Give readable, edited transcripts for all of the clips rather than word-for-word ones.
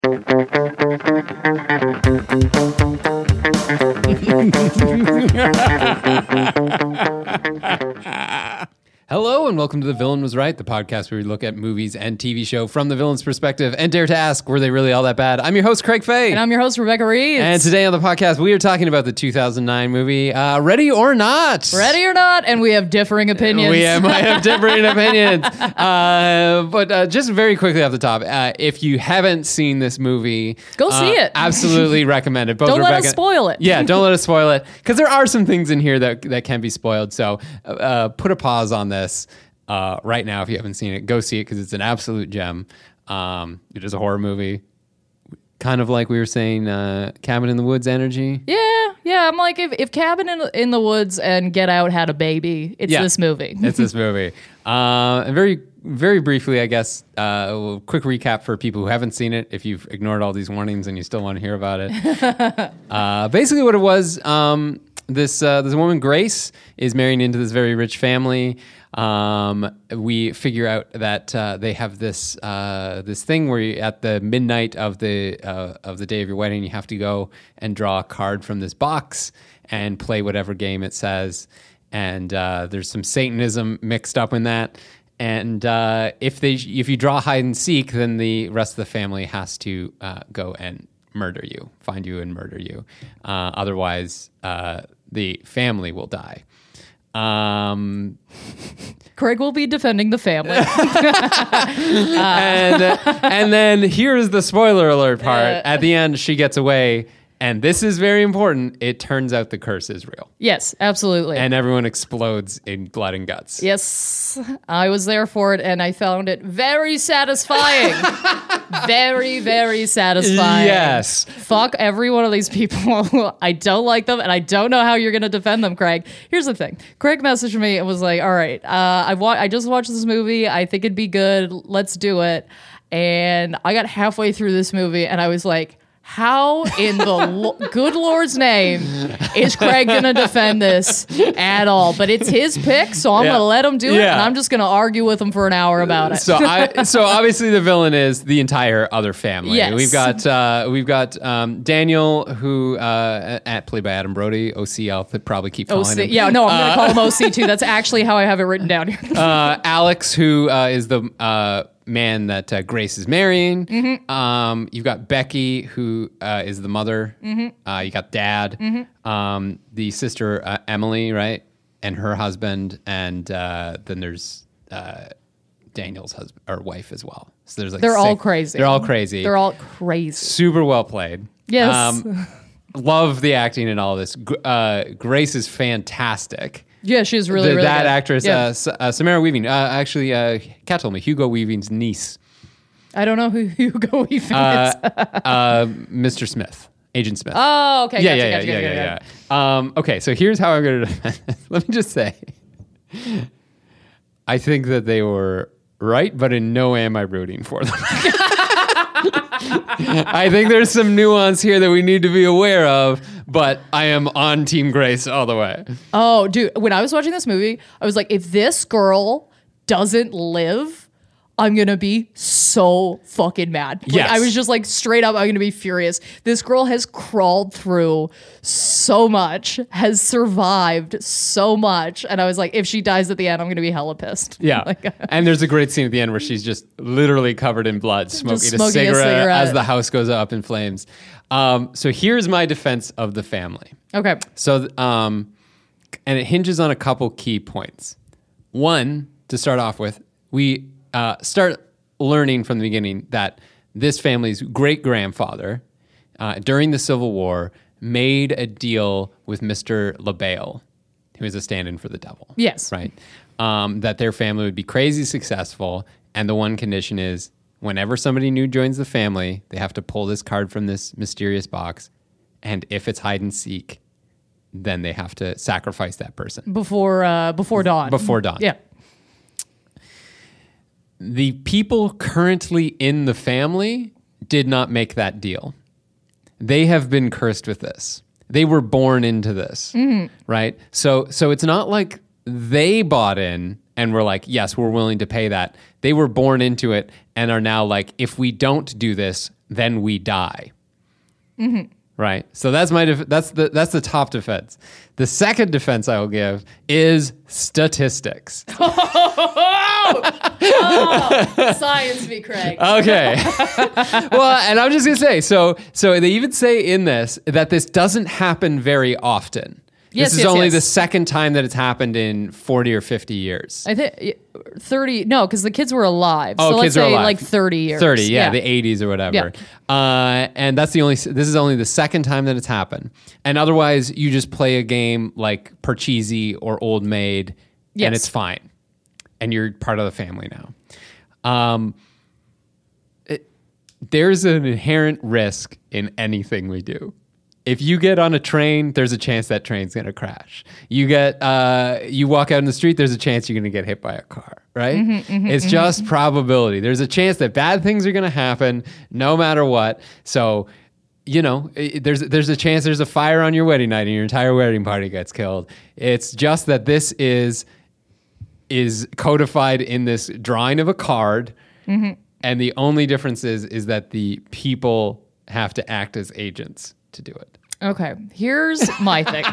Hello and welcome to The Villain Was Right, the podcast where we look at movies and TV show from the villain's perspective and dare to ask, were they really all that bad? I'm your host, Craig Fay. And I'm your host, Rebecca Reeves. And today on the podcast, we are talking about the 2009 movie, Ready or Not. Ready or Not, and we have differing opinions. We might have differing opinions. But just very quickly off the top, if you haven't seen this movie, go see it. Absolutely recommend it. Both don't Rebecca, let us spoil it. Yeah, don't let us spoil it. Because there are some things in here that can be spoiled. So put a pause on this right now if you haven't seen it. Go see it because it's an absolute gem. It is a horror movie. Kind of like we were saying, Cabin in the Woods energy. Yeah. I'm like, if Cabin in the Woods and Get Out had a baby, it's this movie. It's this movie. And very, very briefly, I guess, a quick recap for people who haven't seen it, if you've ignored all these warnings and you still want to hear about it. Basically what it was, this woman, Grace, is marrying into this very rich family. We figure out that they have this thing where at the midnight of the day of your wedding, you have to go and draw a card from this box and play whatever game it says. And there's some Satanism mixed up in that. And if you draw hide and seek, then the rest of the family has to go and murder you, find you and murder you. Otherwise, the family will die. Craig will be defending the family. And then here's the spoiler alert part. At the end, she gets away. And this is very important. It turns out the curse is real. Yes, absolutely. And everyone explodes in blood and guts. Yes, I was there for it, and I found it very satisfying. Very, very satisfying. Yes. Fuck every one of these people. I don't like them, and I don't know how you're going to defend them, Craig. Here's the thing. Craig messaged me and was like, all right, I just watched this movie. I think it'd be good. Let's do it. And I got halfway through this movie, and I was like, how in the good Lord's name is Craig going to defend this at all? But it's his pick, so I'm going to let him do it, and I'm just going to argue with him for an hour about it. So obviously the villain is the entire other family. Yes. We've got Daniel, who played by Adam Brody, OC. I'll probably keep calling him. Yeah, no, I'm going to call him OC too. That's actually how I have it written down here. Alex, who is the man that Grace is marrying. Mm-hmm. You've got Becky, who is the mother. Mm-hmm. You got Dad. Mm-hmm. The sister Emily, right, and her husband, and then there's Daniel's husband or wife as well. So there's like they're all crazy. They're all crazy. They're all crazy. Super well played. Yes. Love the acting in all of this. Grace is fantastic. Yeah, she's really good. That actress, yeah. Samara Weaving, Kat told me, Hugo Weaving's niece. I don't know who Hugo Weaving is. Mr. Smith, Agent Smith. Oh, okay. Yeah. Okay, so here's how I'm going to defend this. Let me just say, I think that they were right, but in no way am I rooting for them. I think there's some nuance here that we need to be aware of, but I am on Team Grace all the way. Oh, dude, when I was watching this movie, I was like, if this girl doesn't live, I'm going to be so fucking mad. Like, yes. I was just like, straight up, I'm going to be furious. This girl has crawled through so much, has survived so much. And I was like, if she dies at the end, I'm going to be hella pissed. Yeah. And there's a great scene at the end where she's just literally covered in blood, smoking a cigarette as the house goes up in flames. So here's my defense of the family. Okay. So, and it hinges on a couple key points. One, to start off with, we start learning from the beginning that this family's great-grandfather, during the Civil War, made a deal with Mr. LaBelle, who is a stand-in for the devil. Yes. Right? That their family would be crazy successful, and the one condition is whenever somebody new joins the family, they have to pull this card from this mysterious box, and if it's hide and seek, then they have to sacrifice that person. Before dawn. Before dawn. Yeah. The people currently in the family did not make that deal. They have been cursed with this. They were born into this, right? So it's not like they bought in and were like, yes, we're willing to pay that. They were born into it and are now like, if we don't do this, then we die. Mm-hmm. Right. So that's that's the top defense. The second defense I will give is statistics. Science me, Craig. Okay. Well, and I'm just gonna say, so they even say in this that this doesn't happen very often. Yes, this is only the second time that it's happened in 40 or 50 years. I think 30. No, because the kids were alive. Oh, so let's kids were say alive. like 30 years. 30, yeah, the 80s or whatever. Yeah. And this is only the second time that it's happened. And otherwise, you just play a game like Parcheesi or Old Maid, Yes. and it's fine. And you're part of the family now. There's an inherent risk in anything we do. If you get on a train, there's a chance that train's going to crash. You walk out in the street, there's a chance you're going to get hit by a car, right? It's just probability. There's a chance that bad things are going to happen no matter what. So, there's a chance there's a fire on your wedding night and your entire wedding party gets killed. It's just that this is codified in this drawing of a card. Mm-hmm. And the only difference is that the people have to act as agents to do it. Okay, here's my thing.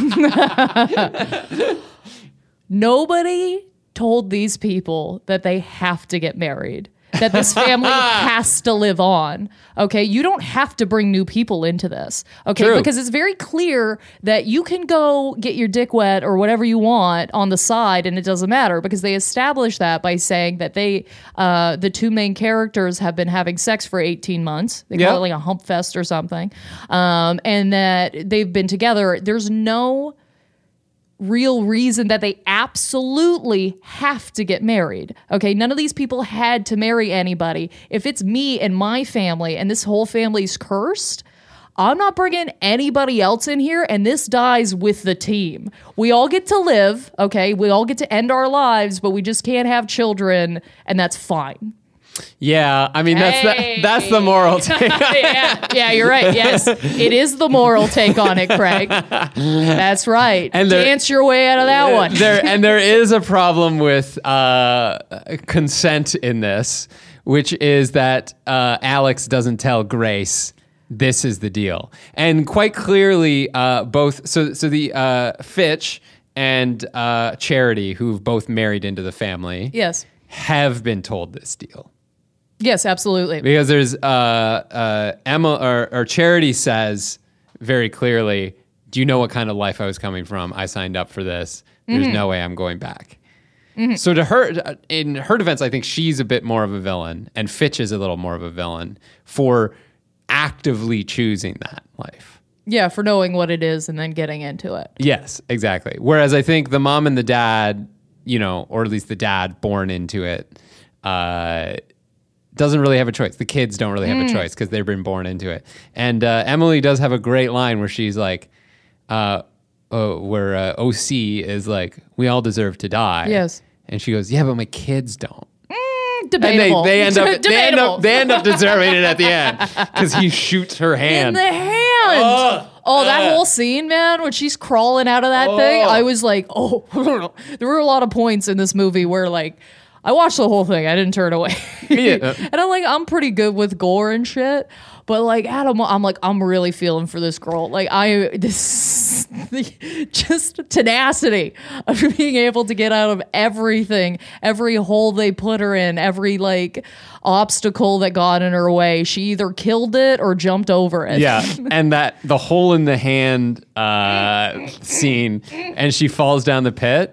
Nobody told these people that they have to get married, that this family has to live on. Okay, you don't have to bring new people into this. Okay, True. because it's very clear that you can go get your dick wet or whatever you want on the side, and it doesn't matter because they established that by saying that the two main characters have been having sex for 18 months. They call it like a hump fest or something, and that they've been together. There's no real reason that they absolutely have to get married. Okay, none of these people had to marry anybody. If it's me and my family and this whole family's cursed, I'm not bringing anybody else in here, and this dies with the team. We all get to live, okay? We all get to end our lives, but we just can't have children, and that's fine. Yeah, I mean, that's the moral take. yeah, you're right. Yes, it is the moral take on it, Craig. That's right. And dance your way out of that one. There is a problem with consent in this, which is that Alex doesn't tell Grace this is the deal, and quite clearly, both. So the Fitch and Charity, who've both married into the family, yes, have been told this deal. Yes, absolutely. Because there's Emma or Charity says very clearly, do you know what kind of life I was coming from? I signed up for this. There's no way I'm going back. Mm-hmm. So to her, in her defense, I think she's a bit more of a villain, and Fitch is a little more of a villain for actively choosing that life. Yeah, for knowing what it is and then getting into it. Yes, exactly. Whereas I think the mom and the dad, or at least the dad born into it, doesn't really have a choice. The kids don't really have a choice because they've been born into it. And Emily does have a great line where she's like, where OC is like, we all deserve to die. Yes. And she goes, yeah, but my kids don't. Debatable. And they end up deserving it at the end because he shoots her hand. In the hand. That whole scene, man, when she's crawling out of that thing, I was like, there were a lot of points in this movie where like, I watched the whole thing. I didn't turn away. Yeah. And I'm pretty good with gore and shit. But like Adam, I'm really feeling for this girl. Like just tenacity of being able to get out of everything, every hole they put her in, every like obstacle that got in her way. She either killed it or jumped over it. Yeah, and that the hole in the hand scene, and she falls down the pit.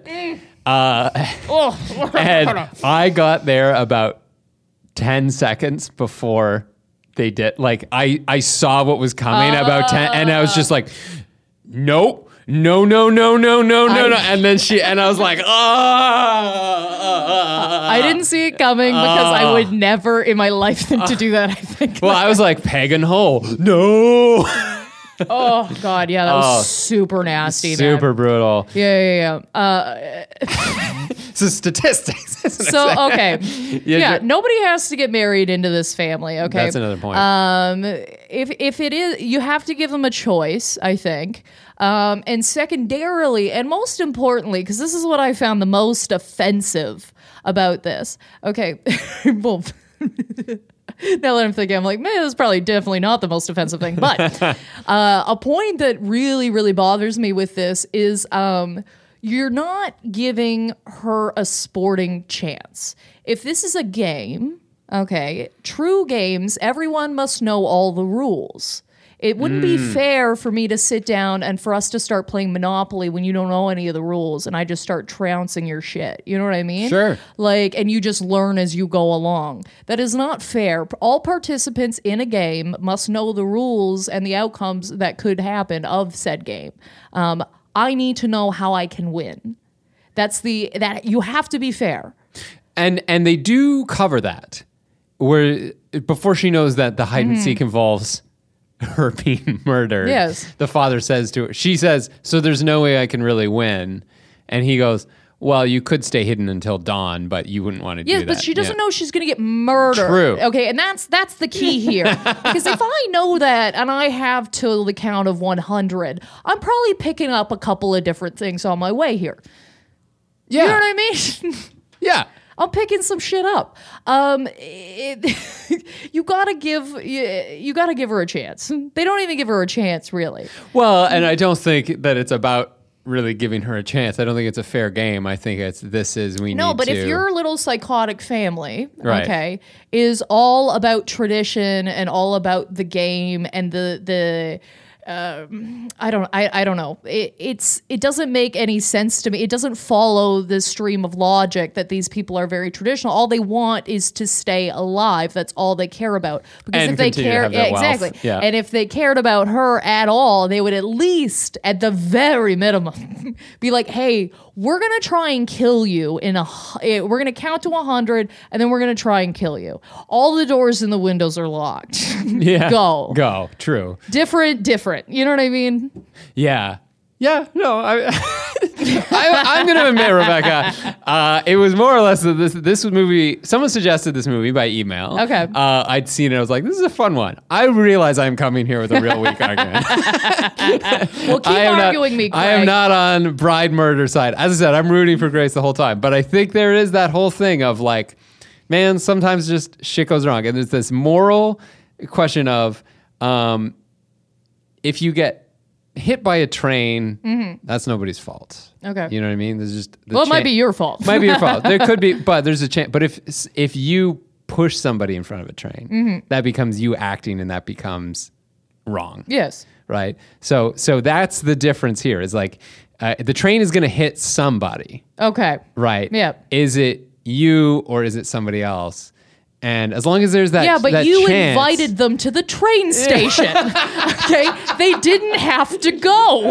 And I got there about 10 seconds before they did. Like I saw what was coming about 10, and I was just like, nope, no. And then I was like, I didn't see it coming because I would never in my life think to do that. I think. Well, I was like, pagan hole, no. Oh God, yeah, that was super nasty. Super brutal. Yeah. It's a statistics. Isn't it? So okay, Yeah, nobody has to get married into this family. Okay, That's another point. If it is, you have to give them a choice, I think. And secondarily, and most importantly, because this is what I found the most offensive about this. Okay, well, now that I'm thinking, I'm like, man, this is probably definitely not the most offensive thing. But a point that really, really bothers me with this is you're not giving her a sporting chance. If this is a game, okay, true games, everyone must know all the rules. It wouldn't be fair for me to sit down and for us to start playing Monopoly when you don't know any of the rules and I just start trouncing your shit. You know what I mean? Sure. Like, and you just learn as you go along. That is not fair. All participants in a game must know the rules and the outcomes that could happen of said game. I need to know how I can win. That you have to be fair. And they do cover that, where before she knows that the hide and seek involves her being murdered. Yes. The father says to her, she says, so there's no way I can really win. And he goes, well, you could stay hidden until dawn, but you wouldn't want to do that. Yes, but she doesn't know she's going to get murdered. True. Okay, and that's the key here. Because if I know that and I have till the count of 100, I'm probably picking up a couple of different things on my way here. Yeah. You know what I mean? Yeah. I'm picking some shit up. You gotta give her a chance. They don't even give her a chance, really. Well, and I don't think that it's about really giving her a chance. I don't think it's a fair game. I think we need to. No, but if your little psychotic family, Right. okay, is all about tradition and all about the game and the I don't know. It doesn't make any sense to me. It doesn't follow the stream of logic that these people are very traditional. All they want is to stay alive. That's all they care about. Because And if they continue to care, have that wealth. exactly. Yeah. And if they cared about her at all, they would at least, at the very minimum, be like, "Hey, we're gonna try and kill you we're gonna count to 100, and then we're gonna try and kill you. All the doors and the windows are locked. Yeah. Go. True. Different. You know what I mean? Yeah. Yeah. No, I'm going to admit, Rebecca, it was more or less that this movie, someone suggested this movie by email. Okay. I'd seen it. I was like, this is a fun one. I realize I'm coming here with a real weak argument. Well, keep arguing me, Craig. I am not on bride murder side. As I said, I'm rooting for Grace the whole time. But I think there is that whole thing of like, man, sometimes just shit goes wrong. And there's this moral question of if you get hit by a train, that's nobody's fault. Okay. You know what I mean? There's just It might be your fault. Might be your fault. There could be, but there's a chance. But if you push somebody in front of a train, that becomes you acting, and that becomes wrong. Yes. Right. So that's the difference here. Is like the train is going to hit somebody. Okay. Right. Yep. Is it you or is it somebody else? And as long as there's that, yeah, but that you chance, invited them to the train station. Okay, they didn't have to go.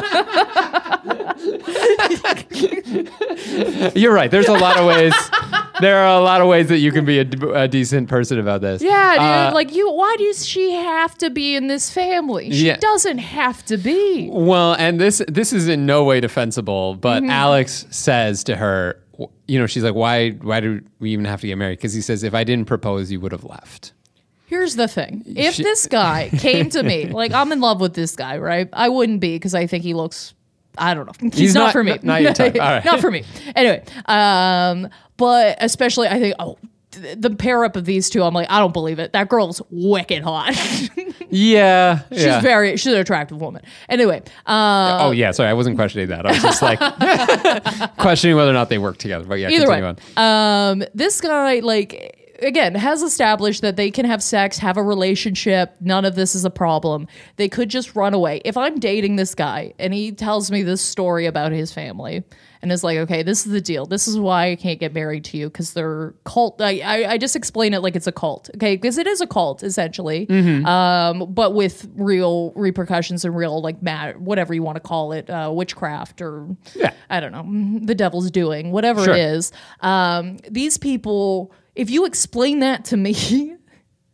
You're right. There's a lot of ways. There are a lot of ways that you can be a decent person about this. Yeah, dude. Why does she have to be in this family? She doesn't have to be. Well, and this is in no way defensible. But Alex says to her, you know, she's like, why do we even have to get married? Because he says, if I didn't propose, you would have left. Here's the thing. If this guy came to me, like, I'm in love with this guy, right? I wouldn't be, because I think he looks, I don't know. He's not for me. Not your type. All right. Not for me. Anyway, but especially, I think, the pair up of these two, I'm like, I don't believe it. That girl's wicked hot. Yeah. She's an attractive woman. Anyway. Oh, yeah. Sorry, I wasn't questioning that. I was just like questioning whether or not they work together. But yeah, either way. On. This guy, like, again, has established that they can have sex, have a relationship. None of this is a problem. They could just run away. If I'm dating this guy and he tells me this story about his family and is like, okay, this is the deal. This is why I can't get married to you, because they're cult. I just explain it like it's a cult, okay? Because it is a cult, essentially, but with real repercussions and real, like, whatever you want to call it, witchcraft or, I don't know, the devil's doing, whatever it is. These people, if you explain that to me,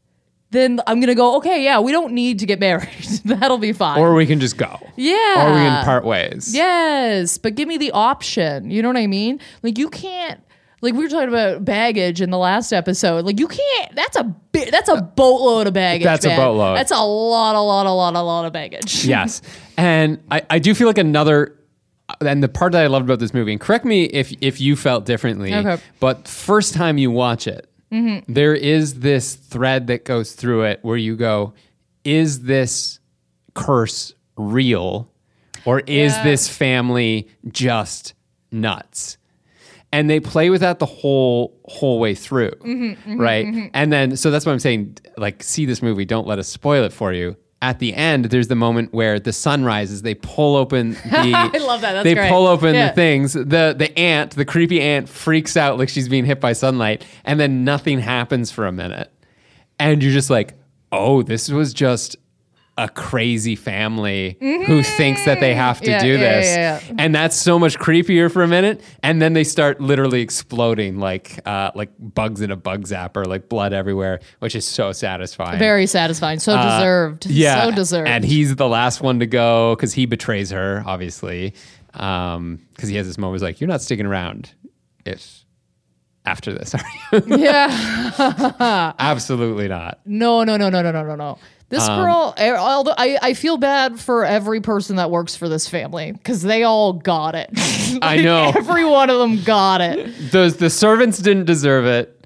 then I'm gonna go, okay, yeah, we don't need to get married. That'll be fine. Or we can just go. Yeah. Or we can part ways. Yes, but give me the option. You know what I mean? Like you can't. Like we were talking about baggage in the last episode. Like you can't. That's a boatload of baggage. That's man. a boatload. That's a lot of baggage. Yes. And I do feel like another, and the part that I loved about this movie, and correct me if you felt differently, Okay. but first time you watch it, there is this thread that goes through it where you go, is this curse real? Or is this family just nuts? And they play with that the whole way through, right? And then, so that's what I'm saying, like, see this movie, don't let us spoil it for you. At the end, there's the moment where the sun rises, they pull open the... I love that, that's They great. pull open Yeah. the things, the ant, the creepy ant freaks out like she's being hit by sunlight, and then nothing happens for a minute. And you're just like, oh, this was just a crazy family who thinks that they have to do this. Yeah. And that's so much creepier for a minute. And then they start literally exploding like bugs in a bug zapper, like blood everywhere, which is so satisfying. Very satisfying. So deserved. Yeah. So deserved. And he's the last one to go because he betrays her, obviously. Because he has this moment where he's like, you're not sticking around if after this, are you? yeah. Absolutely not. No. This girl, although I feel bad for every person that works for this family because they all got it. I know. Every one of them got it. The servants didn't deserve it.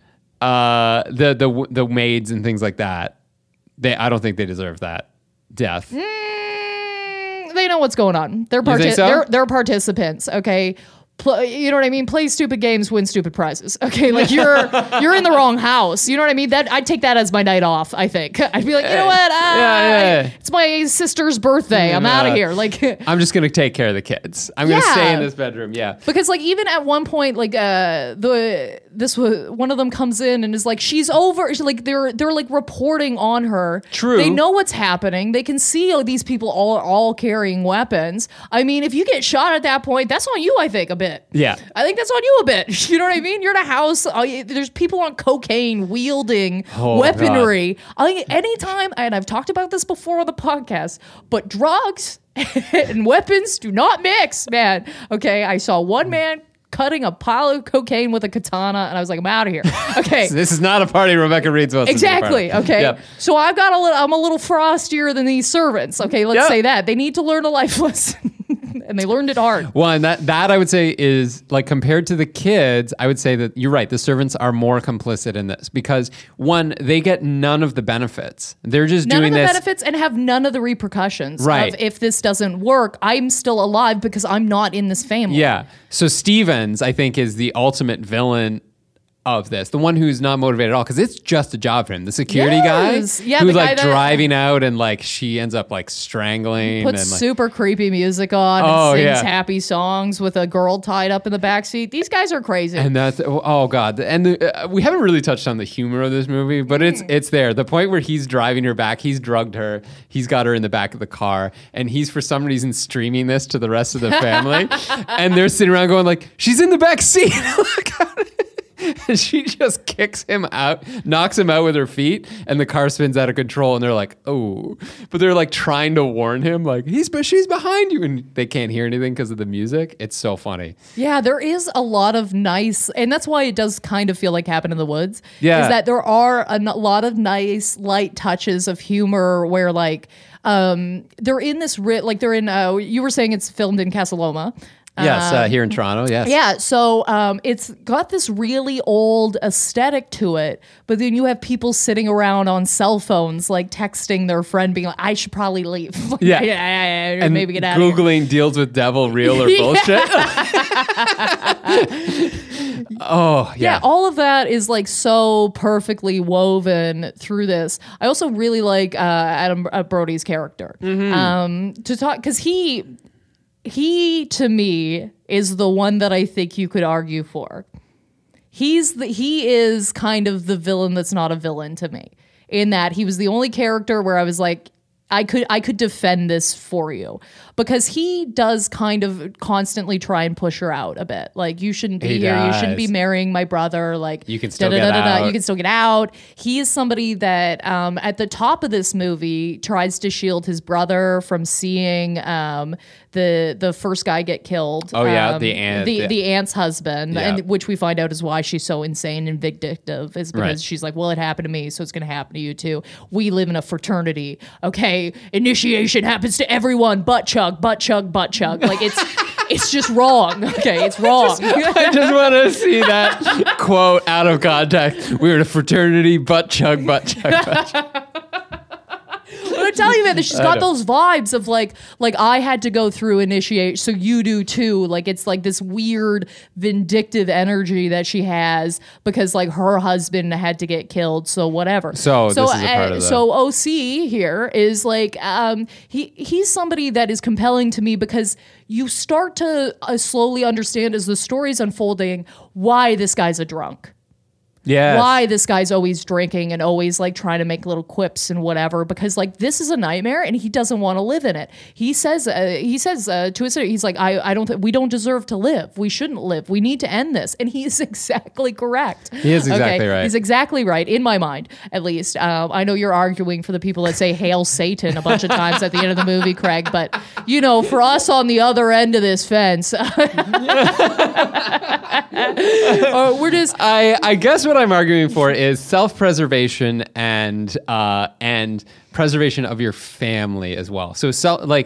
The maids and things like that. I don't think they deserve that death. They know what's going on. They're You think so? they're participants. Okay. You know what I mean? Play stupid games, win stupid prizes. Okay, like you're in the wrong house. You know what I mean? That I'd take that as my night off. I think I'd be like, you know what? Yeah. It's my sister's birthday. I'm out of here. Like, I'm just gonna take care of the kids. I'm gonna stay in this bedroom. Yeah. because like even at one point, like one of them comes in and is like, she's over. She's like they're like reporting on her. True. They know what's happening. They can see these people all carrying weapons. I mean, if you get shot at that point, that's on you. I think a bit. Yeah. I think that's on you a bit. You know what I mean? You're in a house. There's people on cocaine wielding weaponry. I think anytime, and I've talked about this before on the podcast, but drugs and weapons do not mix, man. Okay, I saw one man cutting a pile of cocaine with a katana, and I was like, I'm out of here. Okay. This is not a party Rebecca Reed's supposed Exactly. to be a part of. Okay. Yep. So I'm a little frostier than these servants. Okay. Let's say that they need to learn a life lesson, and they learned it hard. Well, and that I would say is like compared to the kids, I would say that you're right. The servants are more complicit in this because one, they get none of the benefits. They're just None doing of the this. benefits and have none of the repercussions. Right. Of if this doesn't work, I'm still alive because I'm not in this family. Yeah. So Stevens, I think, is the ultimate villain of this, the one who's not motivated at all, because it's just a job for him. The security Yes. guy, Yeah, who's the guy like that- driving out, and like she ends up like strangling. Puts and like, super creepy music on Oh, and sings yeah. happy songs with a girl tied up in the backseat. These guys are crazy. and that's oh god, and we haven't really touched on the humor of this movie, but it's there. The point where he's driving her back, he's drugged her, he's got her in the back of the car, and he's for some reason streaming this to the rest of the family, and they're sitting around going like, she's in the back seat. Look at it. And she just kicks him out, knocks him out with her feet, and the car spins out of control. And they're like, "Oh!" But they're like trying to warn him, like she's behind you, and they can't hear anything because of the music. It's so funny. Yeah, there is a lot of nice, and that's why it does kind of feel like Cabin in the Woods. Yeah. Is that there are a lot of nice, light touches of humor where, like, they're in this, they're in, you were saying it's filmed in Casa Loma. Yes, here in Toronto. Yes. Yeah, so it's got this really old aesthetic to it, but then you have people sitting around on cell phones, like texting their friend, being like, "I should probably leave." Like, Yeah. and maybe get out of here. Googling deals with devil, real or bullshit. Oh yeah. Yeah, all of that is like so perfectly woven through this. I also really like Adam Brody's character to talk because he to me is the one that I think you could argue for. He is kind of the villain that's not a villain to me, in that he was the only character where I was like, I could defend this for you, because he does kind of constantly try and push her out a bit. Like, you shouldn't be here. You shouldn't be marrying my brother. Like, you can still get out. You can still get out. He is somebody that at the top of this movie tries to shield his brother from seeing the first guy get killed. Oh yeah, the aunt, the aunt's husband, Yeah. and which we find out is why she's so insane and vindictive, is because she's like, well, it happened to me, so it's going to happen to you too. We live in a fraternity, okay? Initiation happens to everyone. Butt chug, butt chug, butt chug. Like, it's just wrong. Okay, it's wrong. I just want to see that quote out of context. We're in a fraternity, butt chug, butt chug, butt chug. But I'm telling you, man, she's got those vibes of like I had to go through initiate, so you do too. Like, it's like this weird vindictive energy that she has because like her husband had to get killed, so whatever. So this is a part of that. So OC here is like he's somebody that is compelling to me because you start to slowly understand as the story's unfolding why this guy's a drunk. Yeah. Why this guy's always drinking and always like trying to make little quips and whatever, because like this is a nightmare and he doesn't want to live in it. He says to his, he's like, we don't deserve to live. We shouldn't live. We need to end this. And he is exactly correct. He is exactly right. He's exactly right, in my mind, at least. I know you're arguing for the people that say Hail Satan a bunch of times at the end of the movie, Craig, but you know, for us on the other end of this fence, we're just, I guess what I'm arguing for is self-preservation and preservation of your family as well. So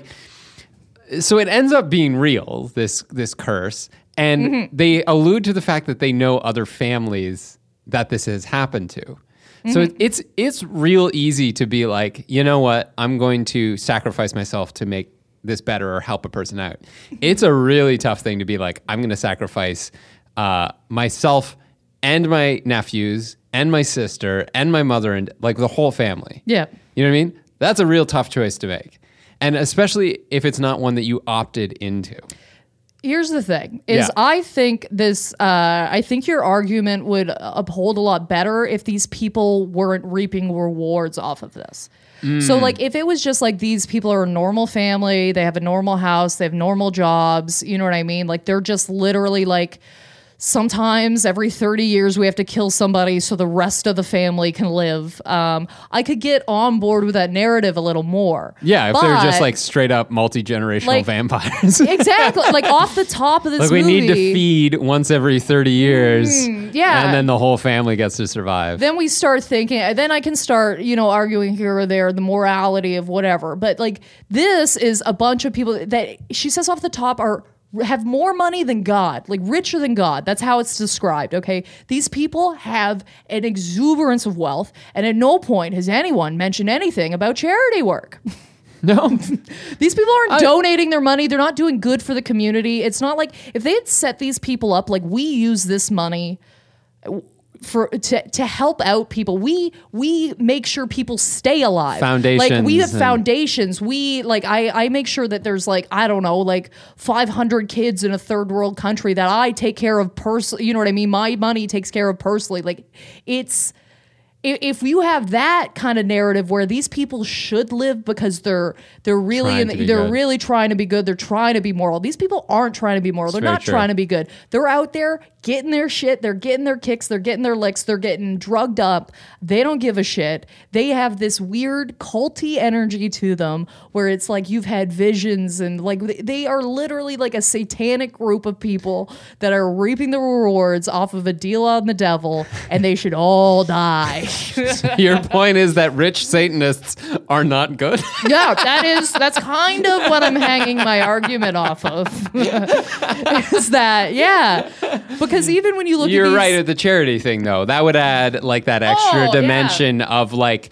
it ends up being real, this curse, and they allude to the fact that they know other families that this has happened to. So it's real easy to be like, you know what, I'm going to sacrifice myself to make this better or help a person out. It's a really tough thing to be like, I'm going to sacrifice myself and my nephews and my sister and my mother and like the whole family. yeah. You know what I mean? That's a real tough choice to make. And especially if it's not one that you opted into. Here's the thing: is I think your argument would uphold a lot better if these people weren't reaping rewards off of this. So, like, if it was just like these people are a normal family, they have a normal house, they have normal jobs, you know what I mean? Like, they're just literally like, sometimes every 30 years we have to kill somebody so the rest of the family can live. I could get on board with that narrative a little more. Yeah, if they're just like straight up multi-generational like, vampires. Exactly. Like, off the top of this like, movie. we need to feed once every 30 years. Yeah. And then the whole family gets to survive. Then we start thinking, then I can start, arguing here or there, the morality of whatever. But like, this is a bunch of people that she says off the top have more money than God, like richer than God. That's how it's described, okay? These people have an exuberance of wealth, and at no point has anyone mentioned anything about charity work. No. These people aren't donating their money. They're not doing good for the community. It's not like if they had set these people up, like, we use this money to help out people. We make sure people stay alive. Foundations. Like, we have foundations. I make sure that there's like, I don't know, like 500 kids in a third world country that I take care of personally. You know what I mean? My money takes care of personally. Like, it's, if you have that kind of narrative where these people should live because they're really really trying to be good, they're trying to be moral. These people aren't trying to be moral. They're not trying to be good. They're out there getting their shit, they're getting their kicks, they're getting their licks, they're getting drugged up. They don't give a shit. They have this weird culty energy to them where it's like you've had visions, and like they are literally like a satanic group of people that are reaping the rewards off of a deal on the devil, and they should all die. So your point is that rich Satanists are not good? Yeah, that's kind of what I'm hanging my argument off of. Is that, yeah. Because even when you look You're at right at the charity thing, though. That would add like that extra dimension of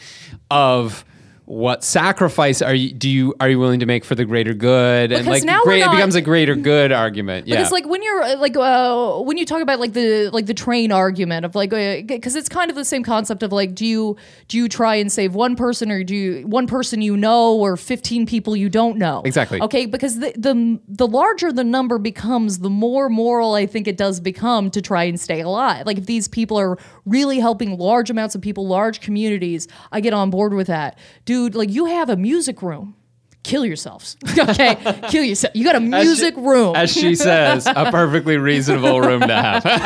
what sacrifice are you willing to make for the greater good? Because and like now it becomes a greater good argument. Yeah. Because like when you're like when you talk about like the train argument of like, because it's kind of the same concept of like, do you try and save one person, or do you one person you know, or 15 people you don't know? Exactly. Okay, because the larger the number becomes, the more moral I think it does become to try and stay alive. Like, if these people are really helping large amounts of people, large communities, I get on board with that. Do dude, like you have a music room. Kill yourselves. Okay? Kill yourself. You got a music room. As she says, a perfectly reasonable room to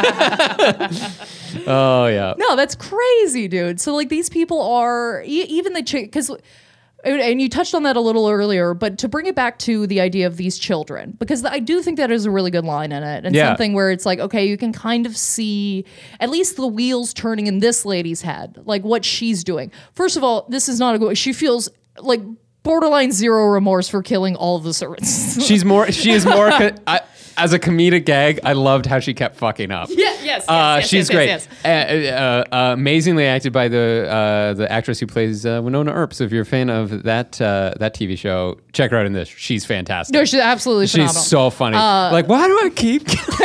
have. Oh, yeah. No, that's crazy, dude. So like these people are, even the chick, because, and you touched on that a little earlier, but to bring it back to the idea of these children, because I do think that is a really good line in it, and something where it's like, okay, you can kind of see at least the wheels turning in this lady's head, like what she's doing. First of all, this is not a good, she feels like borderline zero remorse for killing all of the servants. She is more, as a comedic gag, I loved how she kept fucking up. Yes, she's great. Yes. Amazingly acted by the actress who plays Winona Earp. So if you're a fan of that TV show, check her out in this. She's fantastic. No, she's absolutely phenomenal. She's so funny. Like, why do I keep...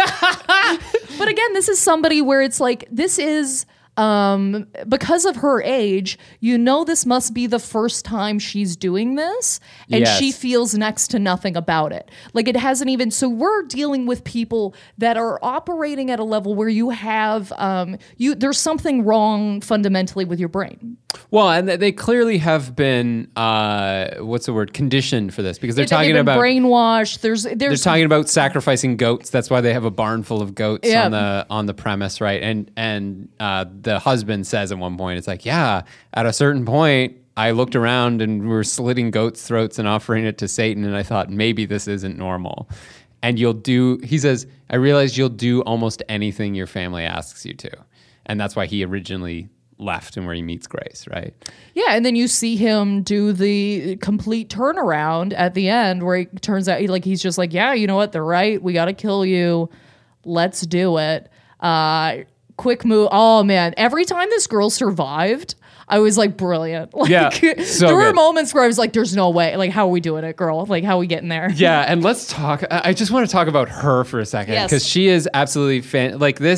But again, this is somebody where it's like, this is... because of her age, you know this must be the first time she's doing this, and she feels next to nothing about it. Like it hasn't even. So we're dealing with people that are operating at a level where you have there's something wrong fundamentally with your brain. Well, and they clearly have been what's the word, conditioned for this, because they're talking about brainwashed. They're talking about sacrificing goats. That's why they have a barn full of goats on the premise, right? And the husband says at one point, it's like, yeah, at a certain point, I looked around and we were slitting goats' throats and offering it to Satan, and I thought maybe this isn't normal. And he says, I realized you'll do almost anything your family asks you to, and that's why he originally left and where he meets Grace, right? Yeah, and then you see him do the complete turnaround at the end where it turns out he's just like, yeah, you know what? They're right. We got to kill you. Let's do it. Quick move. Oh, man. Every time this girl survived, I was like, brilliant. Like, yeah, so there were good. moments where I was like, there's no way. Like, how are we doing it, girl? Like, how are we getting there? Yeah, and let's talk. I just want to talk about her for a second, because she is absolutely like this.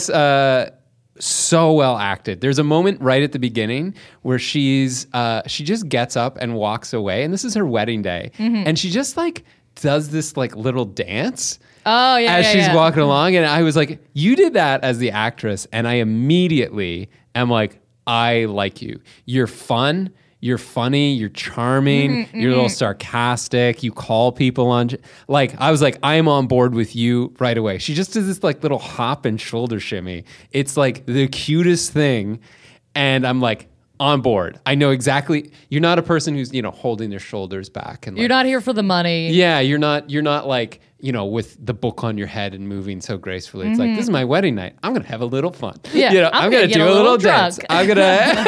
So well acted. There's a moment right at the beginning where she just gets up and walks away, and this is her wedding day, and she just like does this like little dance. Oh yeah, as she's walking along, and I was like, you did that as the actress, and I immediately am like, I like you. You're fun. You're funny, you're charming, you're a little sarcastic, you call people on... Like, I was like, I am on board with you right away. She just does this like little hop and shoulder shimmy. It's like the cutest thing, and I'm like, on board. I know exactly... You're not a person who's, holding their shoulders back. And you're not here for the money. Yeah, you're not like... with the book on your head and moving so gracefully. It's like, this is my wedding night. I'm going to have a little fun. Yeah, I'm going to do a little dance. I'm going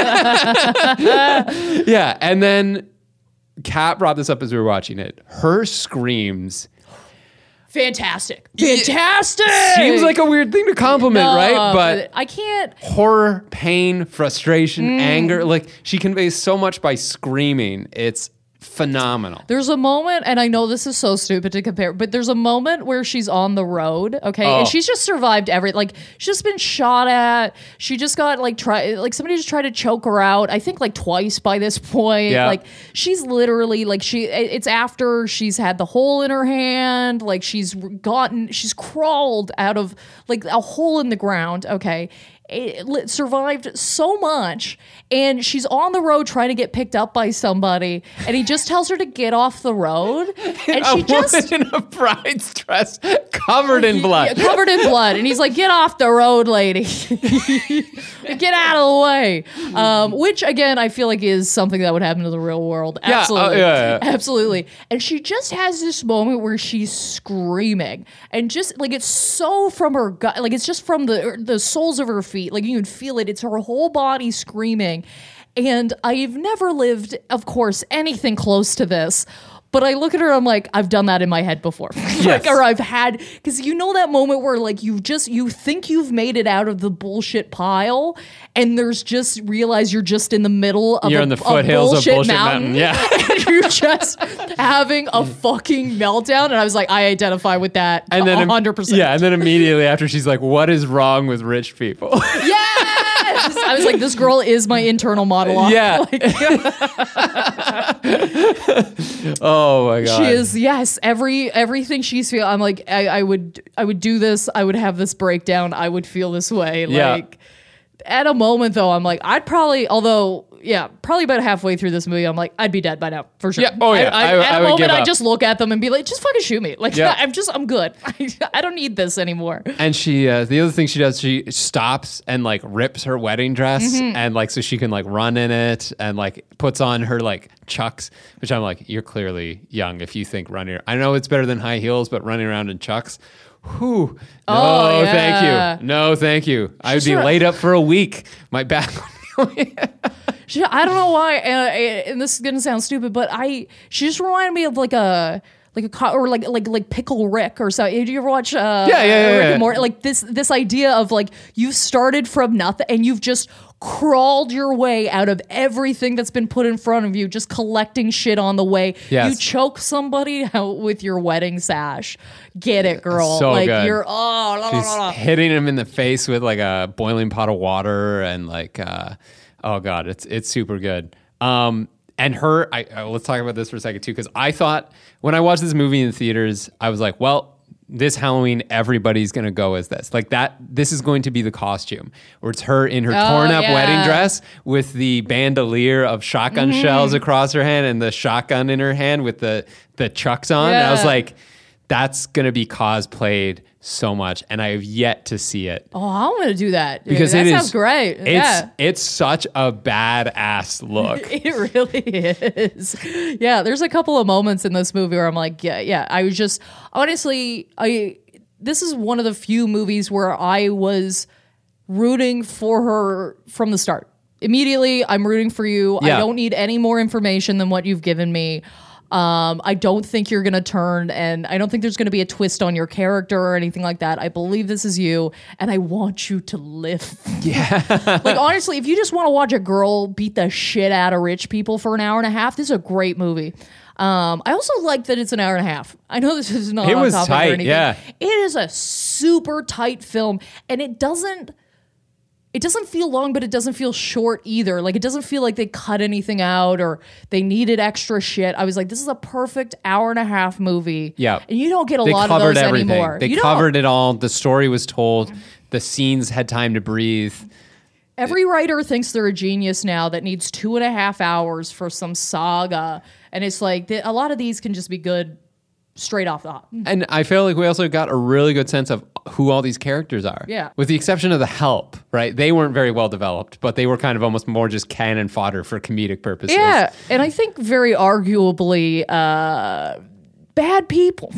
to... Yeah, and then Kat brought this up as we were watching it. Her screams... Fantastic. Seems like a weird thing to compliment, right? But I can't... Horror, pain, frustration, anger. Like, she conveys so much by screaming. It's... phenomenal. There's a moment, and I know this is so stupid to compare, but there's a moment where she's on the road, okay, and she's just survived she's just been shot at. She just got somebody just tried to choke her out. I think twice by this point. Yeah. Like she's literally it's after she's had the hole in her hand. Like she's crawled out of a hole in the ground. Okay. It survived so much, and she's on the road trying to get picked up by somebody, and he just tells her to get off the road, and she just in a bride's dress covered in blood, and he's like, "Get off the road, lady, get out of the way." Which again, I feel like is something that would happen in the real world. Absolutely, absolutely. And she just has this moment where she's screaming, and just it's so from her gut, it's just from the soles of her feet. You can feel it. It's her whole body screaming. And I've never lived, of course, anything close to this. But I look at her, I'm like, I've done that in my head before. Yes. Or I've had, because that moment where you think you've made it out of the bullshit pile, and there's just realize you're just in the middle of in the foothills of bullshit mountain. Yeah. And you're just having a fucking meltdown. And I was like, I identify with that and then 100%. Yeah, and then immediately after she's like, what is wrong with rich people? Yes! I was like, this girl is my internal monologue. Yeah. Oh my God. She is, yes. Everything she's feeling, I'm like, I would do this, I would have this breakdown, I would feel this way. Yeah. At a moment though, I'm like, I'd probably, although probably about halfway through this movie, I'm like, I'd be dead by now for sure. Yeah. Oh yeah. At a would give moment, I up. just look at them and be like, just fucking shoot me. Like, Yeah. I'm good. I don't need this anymore. And she, the other thing she does, she stops and like rips her wedding dress and like so she can like run in it and like puts on her like Chucks, which I'm like, you're clearly young if you think running. I know it's better than high heels, but running around in Chucks. Whew. No, Oh, yeah. thank you. No, thank you. I'd be laid up for a week. My back. I don't know why, and this is gonna sound stupid, but she just reminded me of like a Pickle Rick or something. Did you ever watch Rick and Morty? Like this idea of like you started from nothing and you've just crawled your way out of everything that's been put in front of you, just collecting shit on the way. Yes. You choke somebody out with your wedding sash. Get it, girl. So like good. you're She's hitting him in the face with like a boiling pot of water and like oh god, it's super good. And her, let's talk about this for a second too, because I thought when I watched this movie in theaters, I was like, well, this Halloween, everybody's gonna go as this. Like that, this is going to be the costume, where it's her in her torn up wedding dress with the bandolier of shotgun shells across her hand and the shotgun in her hand with the Chucks on. And I was like, that's gonna be cosplayed so much, and I have yet to see it. Oh, I'm gonna do that Because that it sounds is great. It's such a badass look. It really is. Yeah, there's a couple of moments in this movie where I'm like, yeah. I was just honestly, this is one of the few movies where I was rooting for her from the start. Immediately, I'm rooting for you. Yeah. I don't need any more information than what you've given me. I don't think you're going to turn, and I don't think there's going to be a twist on your character or anything like that. I believe this is you, and I want you to live. Yeah. Like, honestly, if you just want to watch a girl beat the shit out of rich people for an hour and a half, this is a great movie. I also like that it's an hour and a half. I know this is not It on was topic tight, or anything. yeah. It is a super tight film, and it doesn't feel long, but it doesn't feel short either. Like, it doesn't feel like they cut anything out or they needed extra shit. I was like, this is a perfect hour and a half movie. Yeah. And you don't get a They lot of covered those everything. anymore. They You covered don't. it all. The story was told. The scenes had time to breathe. Every writer thinks they're a genius now that needs 2.5 hours for some saga. And it's like, a lot of these can just be good straight off the hop. And I feel like we also got a really good sense of who all these characters are. Yeah. With the exception of the help, right? They weren't very well developed, but they were kind of almost more just cannon fodder for comedic purposes. Yeah. And I think very arguably, bad people.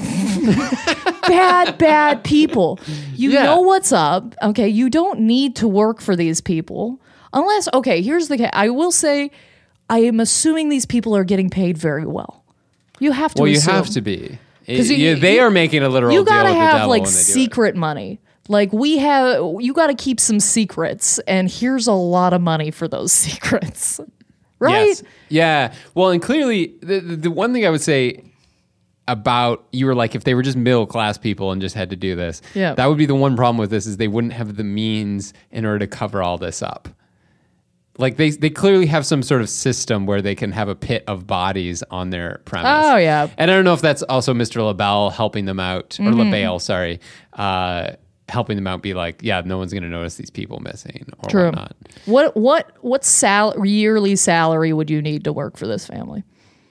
bad people. You know what's up. Okay. You don't need to work for these people. Unless, okay, here's I will say, I am assuming these people are getting paid very well. You have to Well, you assume. have to be. 'Cause They are making a literal You deal gotta with the have devil like when they do it. secret money. Like you gotta keep some secrets, and here's a lot of money for those secrets. Right? Yes. Yeah. Well, and clearly, the one thing I would say about you were like, if they were just middle class people and just had to do this, that would be the one problem with this is they wouldn't have the means in order to cover all this up. Like they clearly have some sort of system where they can have a pit of bodies on their premise. Oh, yeah. And I don't know if that's also Mr. LaBelle helping them out, or LaBelle, sorry, helping them out. Be like, yeah, no one's going to notice these people missing or True. whatnot. What yearly salary would you need to work for this family?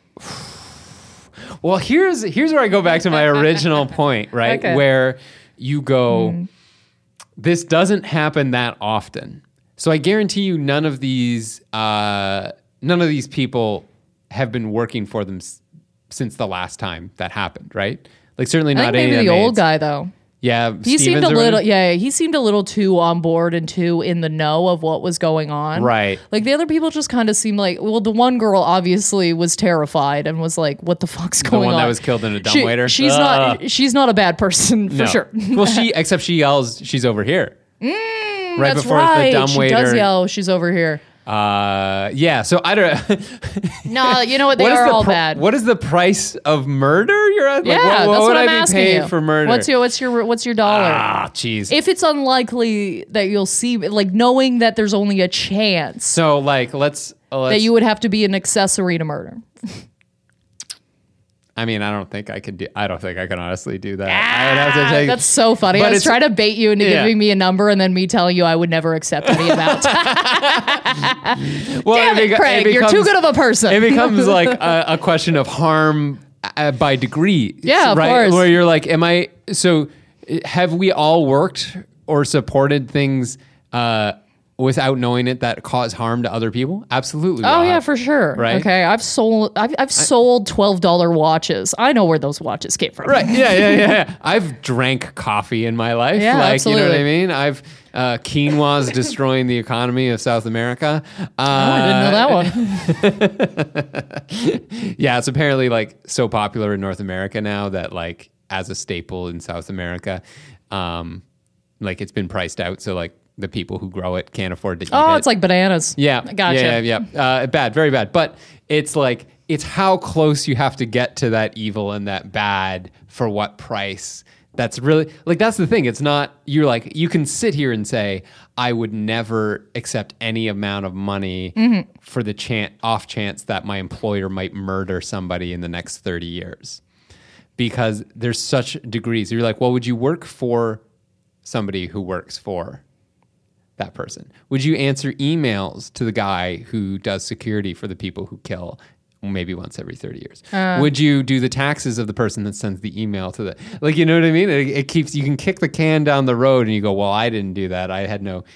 Well, here's where I go back to my original point, right? Okay. Where you go, this doesn't happen that often. So I guarantee you none of these people have been working for them since the last time that happened, right? Like certainly I not think any maybe of the the old maids. guy though. Yeah, He Stevens seemed a or little, whatever? he seemed a little too on board and too in the know of what was going on. Right. Like the other people just kind of seemed like, well, the one girl obviously was terrified and was like, what the fuck's going on? The one that was killed in a dumbwaiter? She's not a bad person for No. sure. Well, except she yells, she's over here. Right That's before right. the dumbwaiter. She does yell, she's over here. Yeah, so I don't. No, you know what? They What is are the all bad. What is the price of murder? You're at? Yeah, Like, that's what what would I'm I be asking paid you. for murder? What's your dollar? Ah, jeez. If it's unlikely that you'll see, like knowing that there's only a chance So like, let's that you would have to be an accessory to murder. I mean, I don't think I can honestly do that. I would have to take. That's so funny. But I was it's- trying to bait you into Yeah. giving me a number and then me telling you I would never accept any amount. Well, Damn it, Craig, you're too good of a person. It becomes like a question of harm by degree. Yeah, of right? course. Where you're like, have we all worked or supported things without knowing it that cause harm to other people? Absolutely. Oh we yeah, have. for sure. Right. Okay, I've sold $12 watches. I know where those watches came from. Right. Yeah. I've drank coffee in my life. Yeah, like, you know what I absolutely. mean? I've quinoa's destroying the economy of South America. I didn't know that one. Yeah, it's apparently like so popular in North America now that like as a staple in South America, like it's been priced out. So like the people who grow it can't afford to eat it. Oh, it's like bananas. Yeah. Gotcha. Yeah. Bad, very bad. But it's like, it's how close you have to get to that evil and that bad for what price. That's really, like, that's the thing. It's not, you're like, you can sit here and say, I would never accept any amount of money for the off chance that my employer might murder somebody in the next 30 years. Because there's such degrees. You're like, well, would you work for somebody who works for that person? Would you answer emails to the guy who does security for the people who kill maybe once every 30 years? Would you do the taxes of the person that sends the email to the, like, you know what I mean? It keeps, you can kick the can down the road and you go, well, I didn't do that. I had no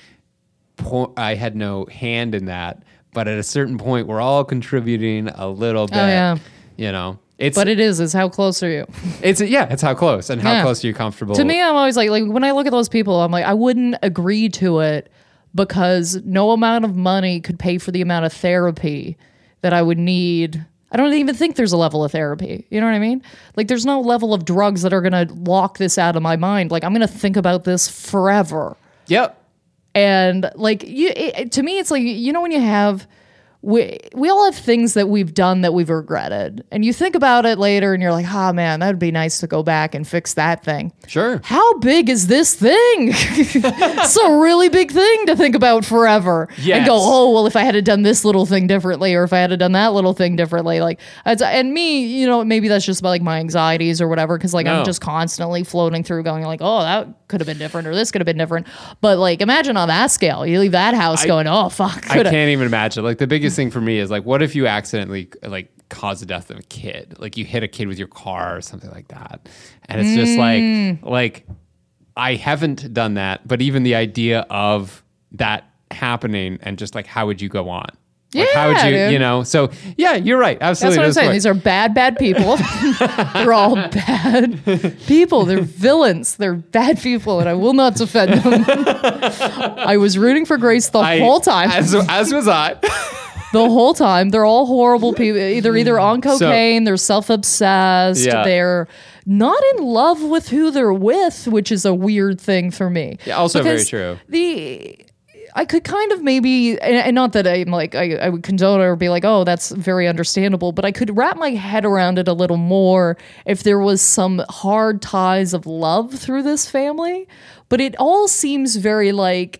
hand in that. But at a certain point, we're all contributing a little bit, yeah. you know, But it's how close are you? it's how close and how Yeah. close are you comfortable. To me, I'm always like when I look at those people, I'm like, I wouldn't agree to it because no amount of money could pay for the amount of therapy that I would need. I don't even think there's a level of therapy. You know what I mean? Like, there's no level of drugs that are going to lock this out of my mind. Like, I'm going to think about this forever. Yep. And like, to me, it's like, you know, when you have, we all have things that we've done that we've regretted. And you think about it later and you're like, ah, man, that'd be nice to go back and fix that thing. Sure. How big is this thing? It's a really big thing to think about forever. Yes. And go, oh, well, if I had done this little thing differently, or if I had done that little thing differently, like, and me, you know, maybe that's just about like my anxieties or whatever. Cause like, No. I'm just constantly floating through going like, oh, that could have been different, or this could have been different. But like, imagine on that scale, you leave that house going, oh, fuck. I can't even imagine. Like, the biggest thing for me is like, what if you accidentally like cause the death of a kid? Like, you hit a kid with your car or something like that, and it's just like I haven't done that, but even the idea of that happening and just like, how would you go on? Like, how would Yeah, you, dude. you know? So yeah, you're right. That's Absolutely. what I'm saying. what- These are bad people. They're all bad people. They're villains. They're bad people, and I will not defend them. I was rooting for Grace the whole time. As was I. The whole time. They're all horrible people. Either on cocaine, they're self-obsessed, Yeah. they're not in love with who they're with, which is a weird thing for me. Yeah, also very Because true. I could kind of maybe, and not that I'm like, I would condone it or be like, oh, that's very understandable, but I could wrap my head around it a little more if there was some hard ties of love through this family. But it all seems very like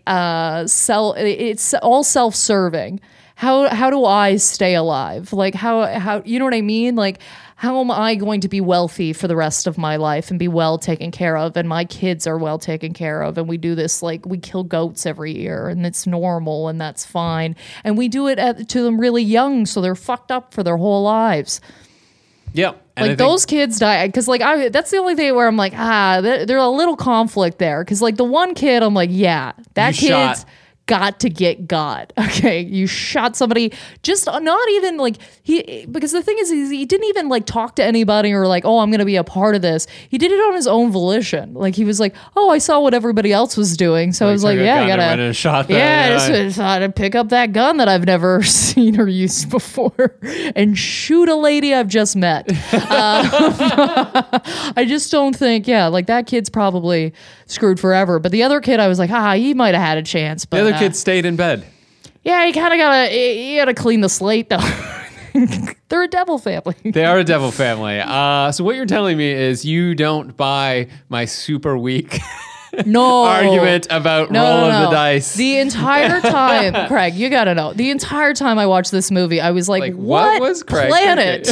it's all self-serving. How do I stay alive? Like how you know what I mean? Like, how am I going to be wealthy for the rest of my life and be well taken care of, and my kids are well taken care of, and we do this, like, we kill goats every year and it's normal and that's fine, and we do it to them really young so they're fucked up for their whole lives. Yep. And I Like, think- those kids die because, like, that's the only thing where I'm like, there's a little conflict there, because like the one kid, I'm like, yeah, that You kid's shot. got to get got. Okay, you shot somebody, just not even like because the thing is he didn't even like talk to anybody or like, oh, I'm gonna be a part of this. He did it on his own volition. Like, he was like, oh, I saw what everybody else was doing, so I was like, took a yeah, I gun and gotta went and shot that, yeah, yeah. I just thought I'd pick up that gun that I've never seen or used before and shoot a lady I've just met. I just don't think, like, that kid's probably screwed forever. But the other kid, I was like, he might have had a chance. But the other kid stayed in bed. yeah, you kind of gotta clean the slate though. They're a devil family. They are a devil family. So what you're telling me is you don't buy my super weak argument about roll of the dice. The entire time, Craig, you gotta know. The entire time I watched this movie, I was like what was Craig planet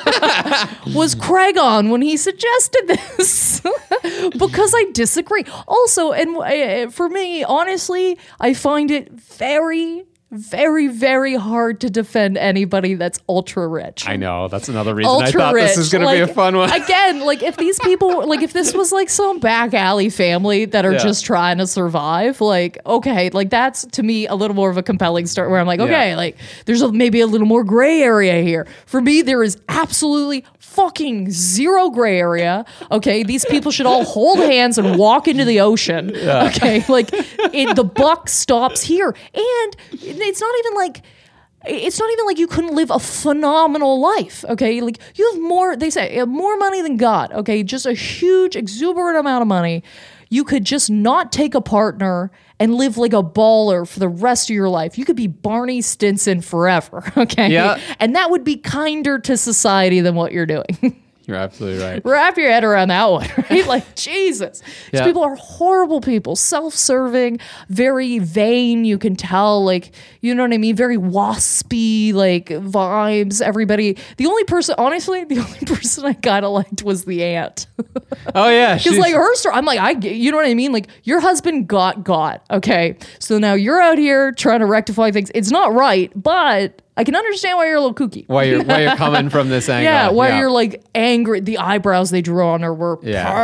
was Craig on when he suggested this? Because I disagree. Also, and for me, honestly, I find it very, very, very hard to defend anybody that's ultra rich. I know. That's another reason I thought this is going to be a fun one. Again, like if these people, like if this was like some back alley family that are just trying to survive, like, okay, like that's to me a little more of a compelling story where I'm like, okay, like there's maybe a little more gray area here. For me, there is absolutely fucking zero gray area. Okay, these people should all hold hands and walk into the ocean. Okay, like the buck stops here. And it's not even like you couldn't live a phenomenal life. Okay, like you have more, they say, more money than God. Okay, just a huge exuberant amount of money. You could just not take a partner and live like a baller for the rest of your life. You could be Barney Stinson forever, okay? Yeah. And that would be kinder to society than what you're doing. You're absolutely right. Wrap your head around that one, right? Like, Jesus. These Yeah. people are horrible people, self-serving, very vain, you can tell, like, you know what I mean? Very waspy, like, vibes, everybody. The only person I kind of liked was the aunt. Oh, yeah. Because, like, her story, I'm like, you know what I mean? Like, your husband got, okay? So now you're out here trying to rectify things. It's not right, but I can understand why you're a little kooky. Why you're coming from this angle. Yeah, why you're like angry. The eyebrows they drew on her were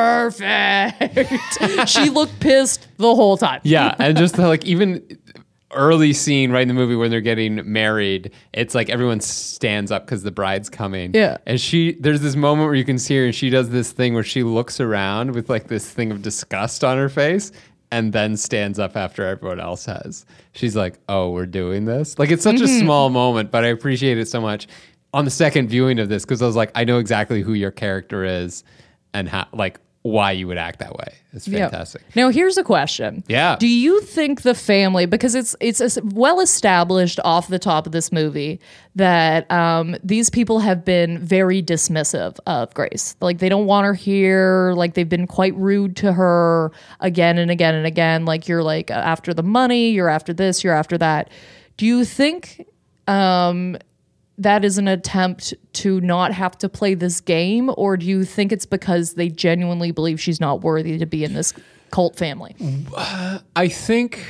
perfect. She looked pissed the whole time. Yeah, and just like even early scene right in the movie when they're getting married, it's like everyone stands up because the bride's coming. Yeah. And there's this moment where you can see her and she does this thing where she looks around with like this thing of disgust on her face and then stands up after everyone else has. She's like, oh, we're doing this? Like, it's such a small moment, but I appreciate it so much on the second viewing of this because I was like, I know exactly who your character is and how, like, why you would act that way. It's fantastic. Yeah. Now, here's a question. Yeah. Do you think the family, because it's well established off the top of this movie that these people have been very dismissive of Grace. Like, they don't want her here. Like, they've been quite rude to her again and again and again. Like, you're like after the money, you're after this, you're after that. Do you think that is an attempt to not have to play this game, or do you think it's because they genuinely believe she's not worthy to be in this cult family? I think,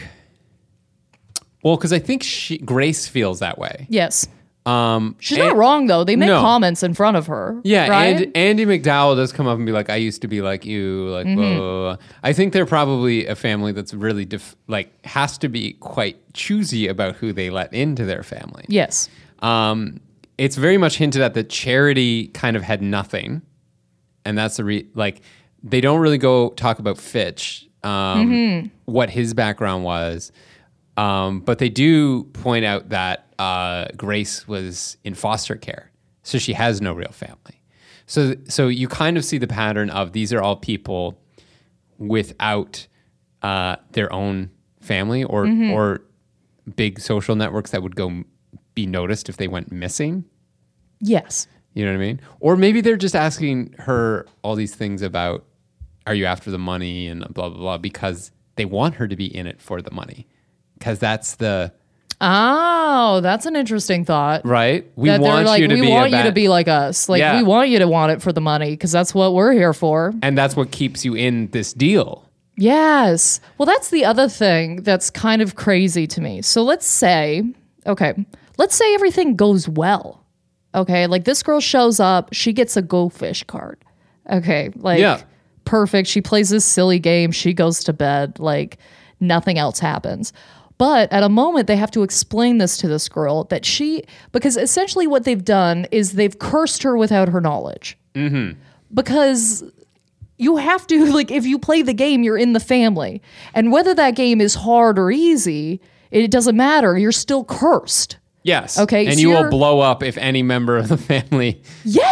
well, because I think Grace feels that way. Yes. She's not wrong, though. They make comments in front of her. Yeah, right? and Andy McDowell does come up and be like, I used to be like you, like, blah, blah, blah. I think they're probably a family that's really, has to be quite choosy about who they let into their family. Yes. It's very much hinted at that Charity kind of had nothing, and that's they don't really go talk about Fitch, what his background was, but they do point out that Grace was in foster care, so she has no real family. So you kind of see the pattern of these are all people without their own family or big social networks that would go be noticed if they went missing. Yes. You know what I mean? Or maybe they're just asking her all these things about, are you after the money and blah, blah, blah, because they want her to be in it for the money. Because that's that's an interesting thought. Right? We want you to be like us. Like, we want you to want it for the money because that's what we're here for. And that's what keeps you in this deal. Yes. Well, that's the other thing that's kind of crazy to me. So let's say everything goes well. Okay, like this girl shows up, she gets a Go Fish card. Okay, like perfect. She plays this silly game, she goes to bed, like nothing else happens. But at a moment, they have to explain this to this girl that because essentially what they've done is they've cursed her without her knowledge. Mm-hmm. Because you have to, like, if you play the game, you're in the family. And whether that game is hard or easit doesn't matter. You're still cursed. Yes. Okay. And so you will blow up if any member of the family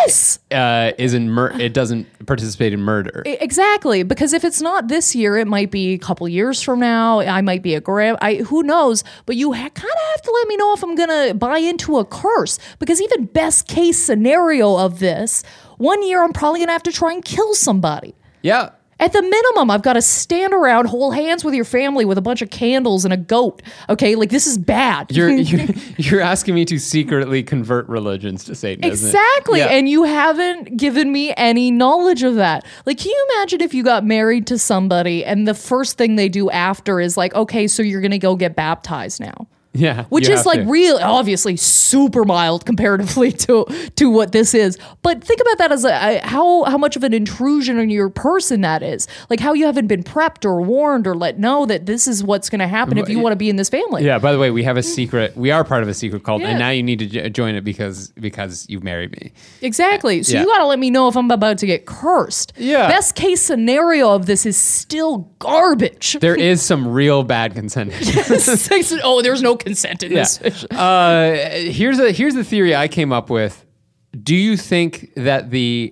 it doesn't participate in murder. Exactly. Because if it's not this year, it might be a couple years from now. I might be who knows? But you kind of have to let me know if I'm going to buy into a curse. Because even best case scenario of this, one year I'm probably going to have to try and kill somebody. Yeah. At the minimum, I've got to stand around, hold hands with your family with a bunch of candles and a goat. Okay, like this is bad. You're asking me to secretly convert religions to Satanism. Exactly. Yeah. And you haven't given me any knowledge of that. Like, can you imagine if you got married to somebody and the first thing they do after is like, okay, so you're going to go get baptized now? Yeah, Which you is have like to. real, obviously super mild comparatively to what this is. But think about that as how much of an intrusion on your person that is. Like how you haven't been prepped or warned or let know that this is what's going to happen if you want to be in this family. Yeah. By the way, we have a secret. We are part of a secret cult, Yeah. and now you need to join it because you've married me. Exactly. So Yeah. you got to let me know if I'm about to get cursed. Yeah. Best case scenario of this is still garbage. There is some real bad consent. Oh, there's no consent in this. Here's the theory I came up with. Do you think that the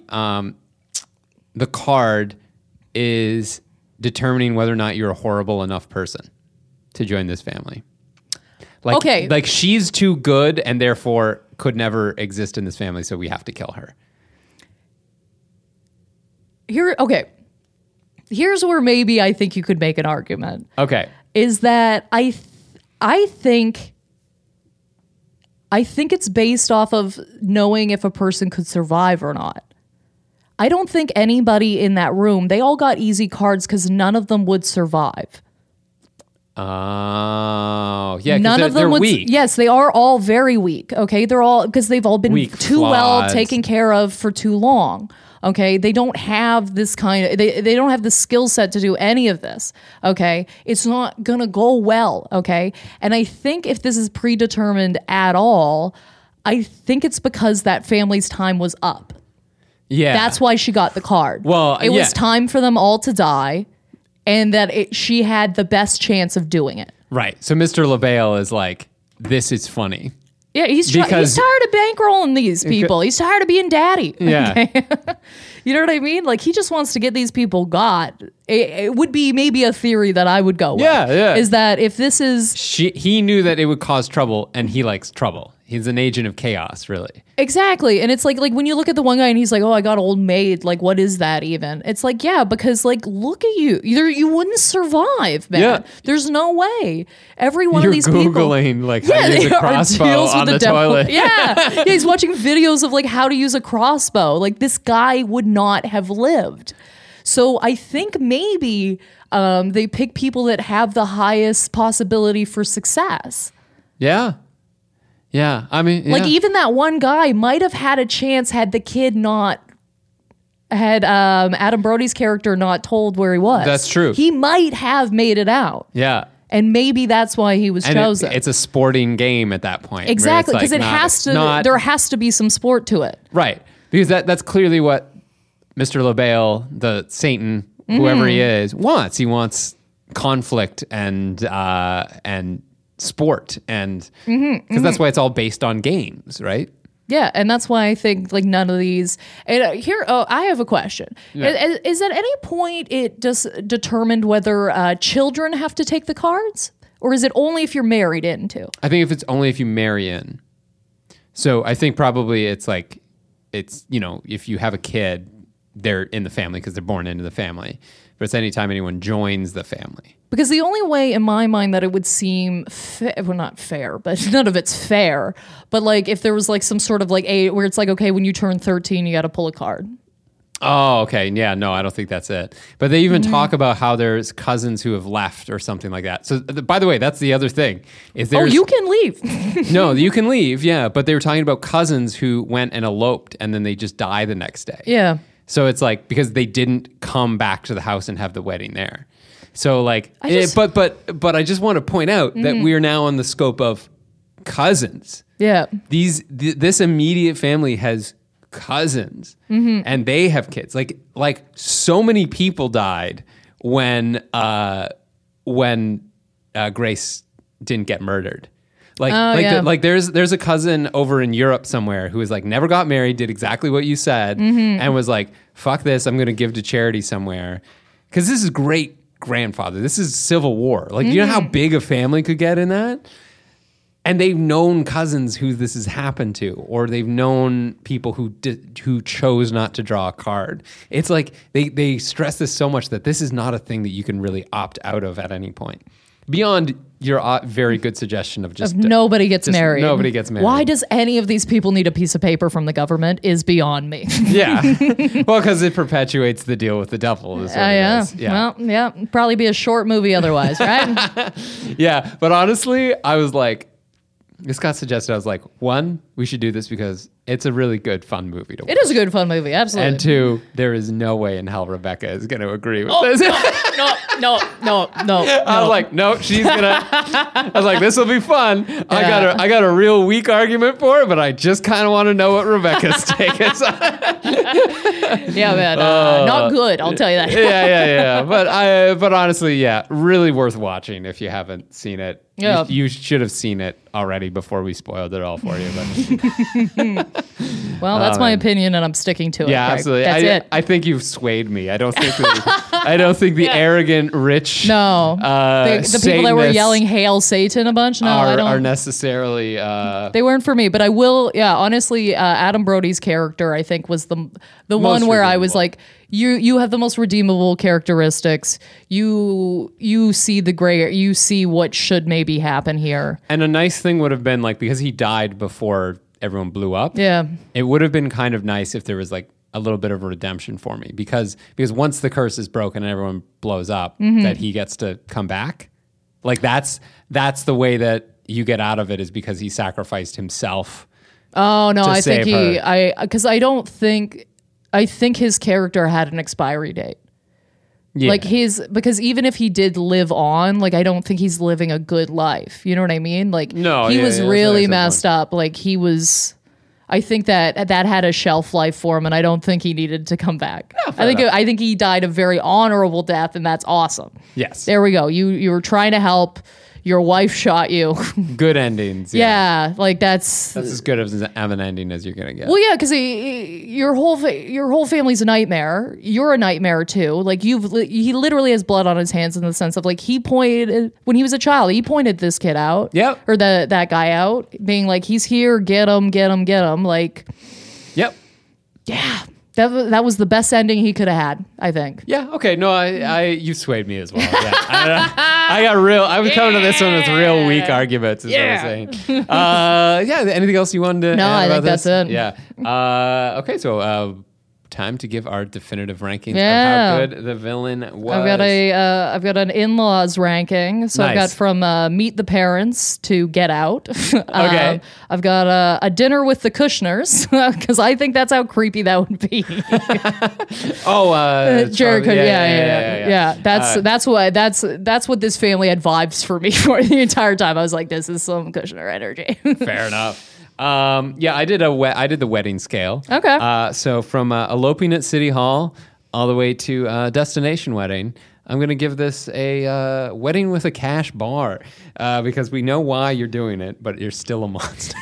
card is determining whether or not you're a horrible enough person to join this family? Like, Okay. like she's too good and therefore could never exist in this family, so we have to kill her. Here's where maybe I think you could make an argument. Okay. Is that I think it's based off of knowing if a person could survive or not. I don't think anybody in that room, they all got easy cards because none of them would survive. Oh, yeah. None of them they're would. weak. Yes, they are all very weak. Okay, they're all because they've all been Weak, too well flawed. taken care of for too long. Okay, they don't have this kind of they don't have the skill set to do any of this. Okay, it's not gonna go well. Okay, and I think if this is predetermined at all, I think it's because that family's time was up. Yeah. That's why she got the card. Well, it yeah. was time for them all to die, and that she had the best chance of doing it. Right. So Mr. LaBelle is like, this is funny. Yeah, he's Because- tired of bankrolling these people. He's tired of being daddy. Yeah. Okay? You know what I mean? Like, he just wants to get these people got. It would be maybe a theory that I would go with. Yeah. Is that if this is... He knew that it would cause trouble, and he likes trouble. He's an agent of chaos, really. Exactly. And it's like when you look at the one guy and he's like, oh, I got old maid. Like, what is that even? It's like, yeah, because like, look at you. You wouldn't survive, man. Yeah. There's no way. Every one You're of these people... Googling, like, how to use they a are crossbow deals with on the devil. toilet. Yeah, he's watching videos of like how to use a crossbow. Like this guy would not have lived. So I think maybe they pick people that have the highest possibility for success. Yeah. Yeah. I mean, Like yeah. even that one guy might have had a chance had the kid not had Adam Brody's character not told where he was. That's true. He might have made it out. Yeah. And maybe that's why he was And chosen. it's a sporting game at that point. where Exactly, it's because like it not- has to. not- There has to be some sport to it. Right. Because that's clearly what Mr. LaBelle, the Satan, whoever he is, wants. He wants conflict and sport, and because that's why it's all based on games, right? Yeah, and that's why I think like none of these. And I have a question. Yeah. Is at any point it just determined whether children have to take the cards, or is it only if you're married into? I think if it's only if you marry in. So I think probably it's like, it's, if you have a kid, they're in the family because they're born into the family. But it's anytime anyone joins the family. Because the only way in my mind that it would seem not fair, but none of it's fair. But like if there was like some sort of like where it's like, okay, when you turn 13, you got to pull a card. Oh, okay. Yeah, no, I don't think that's it. But they even talk about how there's cousins who have left or something like that. So, by the way, that's the other thing. Is Oh, there's, you can leave. No, you can leave, yeah. But they were talking about cousins who went and eloped and then they just die the next day. Yeah. So it's like, because they didn't come back to the house and have the wedding there. So like, but I just want to point out that we are now on the scope of cousins. Yeah. This immediate family has cousins and they have kids. Like so many people died when Grace didn't get murdered. There's a cousin over in Europe somewhere who was like never got married, did exactly what you said, and was like, fuck this, I'm gonna give to charity somewhere. Because this is great grandfather. This is Civil War. Like, you know how big a family could get in that? And they've known cousins who this has happened to, or they've known people who chose not to draw a card. It's like they stress this so much that this is not a thing that you can really opt out of at any point. Beyond your very good suggestion of just nobody gets married. Nobody gets married. Why does any of these people need a piece of paper from the government is beyond me. Yeah. Well, because it perpetuates the deal with the devil. Is what it is. Yeah. Well, yeah. Probably be a short movie otherwise, right? Yeah. But honestly, I was like, this got suggested. I was like, one, we should do this because it's a really good, fun movie to watch. It is a good, fun movie. Absolutely. And two, there is no way in hell Rebecca is going to agree with this. No. I was like, no, she's gonna. I was like, this will be fun. Yeah. I got a real weak argument for it, but I just kind of want to know what Rebecca's take is. Yeah, man, not good. I'll tell you that. Yeah. But honestly, yeah, really worth watching if you haven't seen it. Yeah. You should have seen it already before we spoiled it all for you. But well, that's my opinion, and I'm sticking to it. Yeah, Craig. absolutely. That's it. I think you've swayed me. I don't think the arrogant, rich, the people that were yelling "Hail Satan" a bunch. No, I don't. Are necessarily. They weren't for me, but I will. Yeah, honestly, Adam Brody's character, I think, was the one where I was like, you have the most redeemable characteristics. You see the gray. You see what should maybe happen here. And a nice thing would have been like, because he died before everyone blew up. Yeah, it would have been kind of nice if there was like a little bit of a redemption for me, because once the curse is broken and everyone blows up, that he gets to come back. Like that's the way that you get out of it, is because he sacrificed himself. Oh no, I think her. I think his character had an expiry date. Yeah. Like because even if he did live on, like I don't think he's living a good life. You know what I mean? Like he was really messed up. Like I think that had a shelf life for him, and I don't think he needed to come back. Yeah, I think he died a very honorable death, and that's awesome. Yes. There we go. You were trying to help. Your wife shot you. Good endings. Yeah, like that's as good of an ending as you're gonna get. Well, yeah, because your whole family's a nightmare. You're a nightmare too. Like he literally has blood on his hands in the sense of like he pointed when he was a child. He pointed this kid out. Yep. Or that guy out, being like, he's here. Get him. Like. Yep. Yeah. That was the best ending he could have had, I think. Yeah. Okay. No, you swayed me as well. Yeah. I was coming to this one with real weak arguments. Is what I'm saying. Yeah. Anything else you wanted to? No, add I about think this? that's it. Yeah. Okay. So, time to give our definitive rankings of how good the villain was. I've got an in-laws ranking. So nice. I've got from Meet the Parents to Get Out. Okay. I've got a dinner with the Kushners, because I think that's how creepy that would be. Jared Kushner. Yeah. That's what this family had vibes for me for the entire time. I was like, this is some Kushner energy. Fair enough. I did the wedding scale. Okay. So from eloping at City Hall all the way to destination wedding, I'm going to give this a wedding with a cash bar, because we know why you're doing it, but you're still a monster.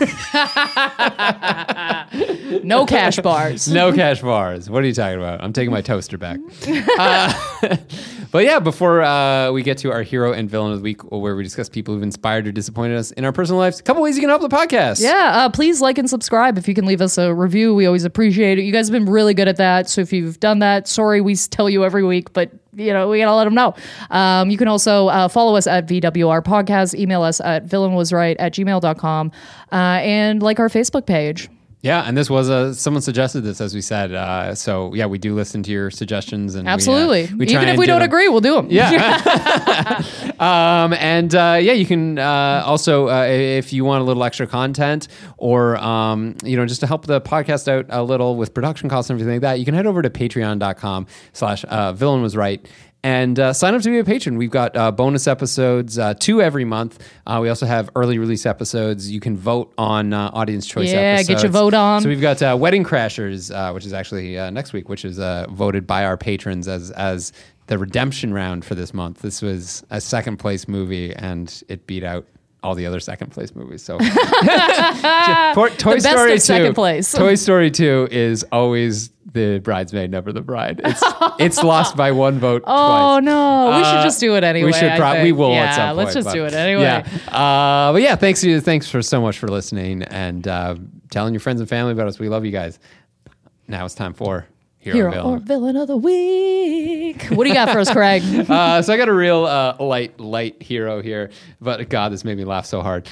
No cash bars. No cash bars. What are you talking about? I'm taking my toaster back. But yeah, before we get to our hero and villain of the week, where we discuss people who've inspired or disappointed us in our personal lives, a couple ways you can help the podcast. Yeah, please like and subscribe. If you can leave us a review, we always appreciate it. You guys have been really good at that. So if you've done that, sorry, we tell you every week, but we gotta let them know. You can also follow us at VWR Podcast, email us at villainwasright@gmail.com, and like our Facebook page. Yeah, and this was someone suggested this, as we said. So yeah, we do listen to your suggestions, and absolutely. We try even if we don't agree, we'll do them. Yeah. You can also, if you want a little extra content, or just to help the podcast out a little with production costs and everything like that, you can head over to patreon.com/villainwasright. And sign up to be a patron. We've got bonus episodes, 2 every month. We also have early release episodes. You can vote on audience choice episodes. Yeah, get your vote on. So we've got Wedding Crashers, which is actually next week, which is voted by our patrons as the redemption round for this month. This was a second place movie, and it beat out all the other second place movies. So Toy Story 2. Second place. Toy Story 2 is always the bridesmaid, never the bride. It's lost by one vote Oh twice. no, we should just do it anyway. We should probably, we will at some point. Let's just do it anyway. Yeah. But yeah, thanks for so much for listening and telling your friends and family about us. We love you guys. Now it's time for Hero or Villain of the Week. What do you got for us, Craig? So I got a real light hero here, but God, this made me laugh so hard.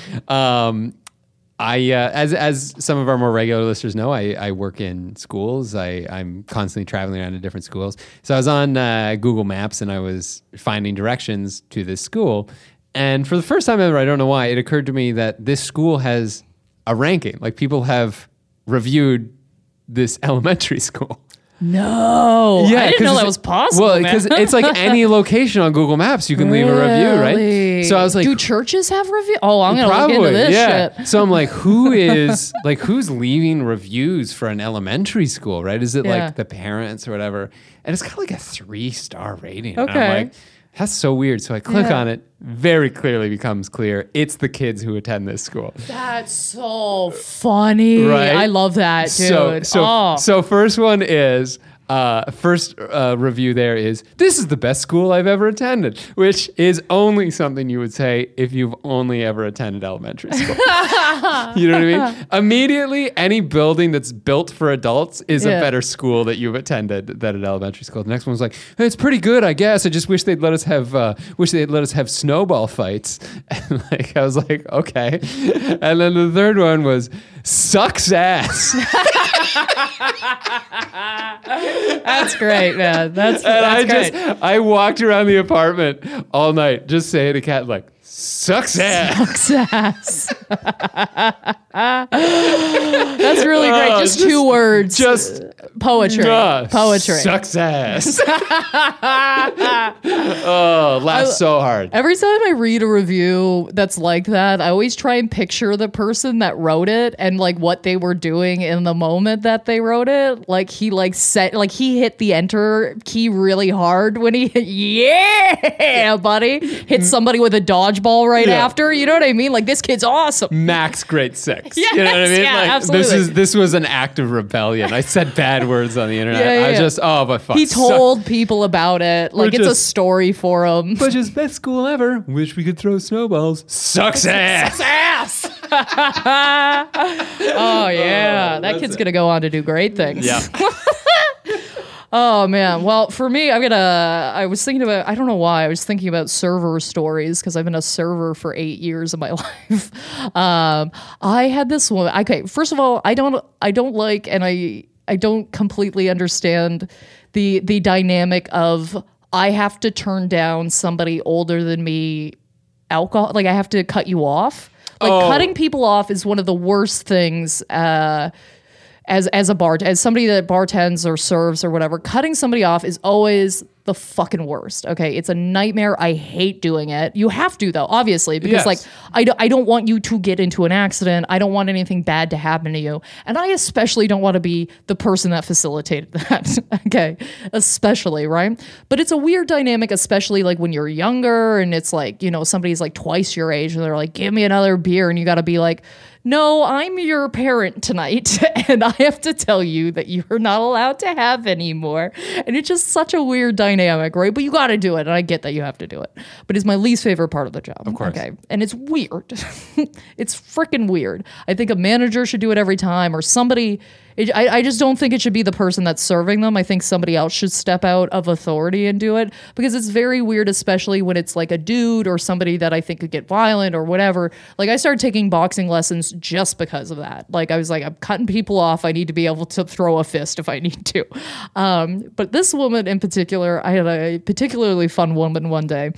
As some of our more regular listeners know, I work in schools. I'm constantly traveling around to different schools. So I was on Google Maps and I was finding directions to this school. And for the first time ever, I don't know why, it occurred to me that this school has a ranking. Like people have reviewed this elementary school. No, I didn't know that was possible. Well, because it's like any location on Google Maps, you can leave a review, right? So I was like, do churches have review? Oh, I'm gonna look into this shit. So I'm like, who's leaving reviews for an elementary school, right? Is it like the parents or whatever? And it's got like a 3-star rating. Okay. And I'm like, that's so weird. So I click on it. Very clearly becomes clear it's the kids who attend this school. That's so funny. Right? I love that, dude. So first one is review there is, this is the best school I've ever attended, which is only something you would say if you've only ever attended elementary school. You know what I mean? Immediately, any building that's built for adults is a better school that you've attended than an elementary school. The next one was like, hey, it's pretty good, I guess. I just wish they'd let us have snowball fights. And like I was like, okay. And then the third one was sucks ass. That's great, man. That's great. I walked around the apartment all night just saying to Kat, like, sucks ass. Sucks ass. That's really great. Just 2 words. Just poetry. Poetry. Sucks ass. Laugh so hard. Every time I read a review that's like that, I always try and picture the person that wrote it and like what they were doing in the moment that they wrote it. Like he he hit the enter key really hard when he hit somebody with a dodgeball right after. You know what I mean? Like, this kid's awesome. Max grade 6. Yes, you know what I mean? yeah, like absolutely. this was an act of rebellion. I said bad words on the internet. But fuck. He told people about it. Like, it's a story for him. But just best school ever. Wish we could throw snowballs. Sucks ass. Sucks ass. Oh yeah, that kid's gonna go on to do great things. Yeah. Oh man. Well, for me, I was thinking about, I don't know why, I was thinking about server stories because I've been a server for 8 years of my life. I had this one. Okay, first of all, I don't like, and I don't completely understand the dynamic of I have to turn down somebody older than me alcohol. Like, I have to cut you off. Like, cutting people off is one of the worst things. As somebody that bartends or serves or whatever, cutting somebody off is always the fucking worst. Okay, it's a nightmare. I hate doing it. You have to, though, obviously, because like I don't want you to get into an accident. I don't want anything bad to happen to you, and I especially don't want to be the person that facilitated that. Okay, especially, right? But it's a weird dynamic, especially like when you're younger and it's like, you know, somebody's like twice your age and they're like, give me another beer, and you got to be like, no, I'm your parent tonight, and I have to tell you that you're not allowed to have any more. And it's just such a weird dynamic, right? But you got to do it, and I get that you have to do it. But it's my least favorite part of the job. Of course. Okay, and it's weird. It's freaking weird. I think a manager should do it every time, or somebody. I just don't think it should be the person that's serving them. I think somebody else should step out of authority and do it, because it's very weird, especially when it's like a dude or somebody that I think could get violent or whatever. Like, I started taking boxing lessons just because of that. Like, I was like, I'm cutting people off. I need to be able to throw a fist if I need to. But this woman in particular, I had a particularly fun woman one day.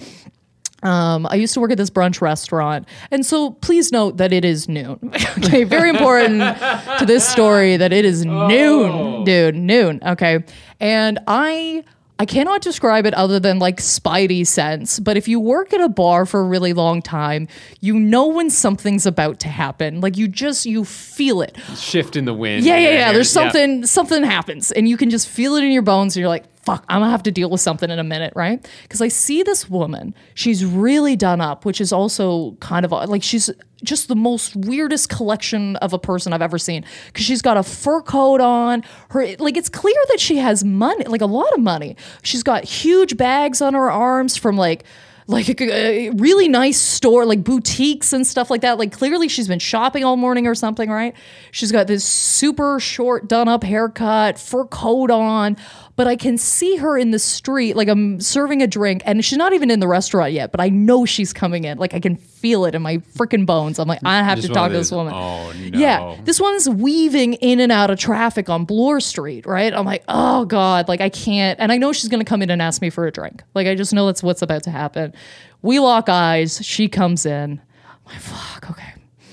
I used to work at this brunch restaurant. And so please note that it is noon. Okay, very important to this story that it is noon, dude, noon. Okay. And I cannot describe it other than like spidey sense, but if you work at a bar for a really long time, you know when something's about to happen. Like, you feel it. Shift in the wind. Yeah. There's something happens, and you can just feel it in your bones, and you're like, fuck, I'm gonna have to deal with something in a minute, right? Because I see this woman, she's really done up, which is also kind of like she's just the most weirdest collection of a person I've ever seen. Because she's got a fur coat on, her like it's clear that she has money, like a lot of money. She's got huge bags on her arms from like a really nice store, like boutiques and stuff like that. Like clearly she's been shopping all morning or something, right? She's got this super short done up haircut, fur coat on, but I can see her in the street, like I'm serving a drink and she's not even in the restaurant yet, but I know she's coming in. Like I can feel it in my freaking bones. I'm like, I have to talk to this woman. Oh no. Yeah. This one's weaving in and out of traffic on Bloor Street, right? I'm like, oh God, like I can't. And I know she's going to come in and ask me for a drink. Like I just know that's what's about to happen. We lock eyes. She comes in. I'm like, fuck, okay.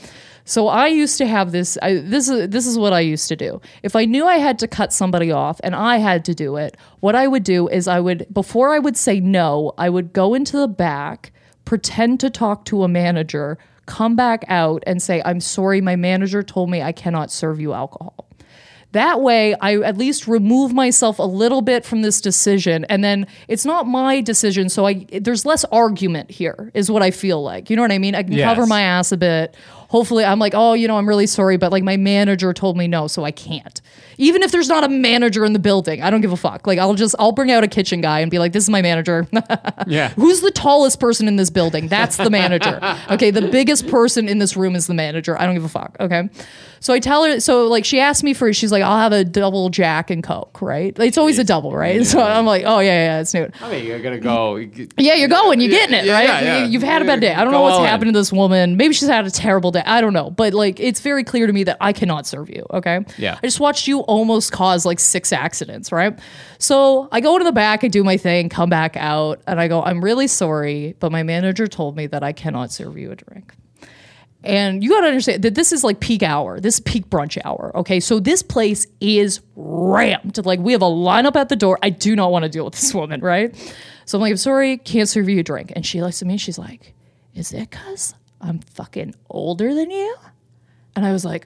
So I used to have this. This is what I used to do. If I knew I had to cut somebody off and I had to do it, what I would do is before I would say no, I would go into the back, pretend to talk to a manager, come back out and say, I'm sorry, my manager told me I cannot serve you alcohol. That way, I at least remove myself a little bit from this decision, and then it's not my decision, so there's less argument here, is what I feel like. You know what I mean? I can cover my ass a bit. Hopefully, I'm like, oh, I'm really sorry, but like my manager told me no, so I can't. Even if there's not a manager in the building, I don't give a fuck. Like I'll bring out a kitchen guy and be like, this is my manager. Yeah. Who's the tallest person in this building? That's the manager. Okay, the biggest person in this room is the manager. I don't give a fuck. Okay. So I tell her, so like she asked me she's like, I'll have a double Jack and Coke, right? It's always a double, right? Yeah. So I'm like, oh yeah, it's new. I mean, you're gonna go. Yeah, you're going, you're getting it, right? Yeah. You've had a bad day. I don't know what's happened to this woman. Maybe she's had a terrible day. I don't know. But like, it's very clear to me that I cannot serve you, okay? Yeah. I just watched you almost cause like 6 accidents, right? So I go into the back, I do my thing, come back out, and I go, I'm really sorry, but my manager told me that I cannot serve you a drink. And you got to understand that this is like peak hour. This is peak brunch hour. Okay. So this place is rammed. Like we have a lineup at the door. I do not want to deal with this woman. Right. So I'm like, I'm sorry, can't serve you a drink. And she looks at me and she's like, is it because I'm fucking older than you? And I was like,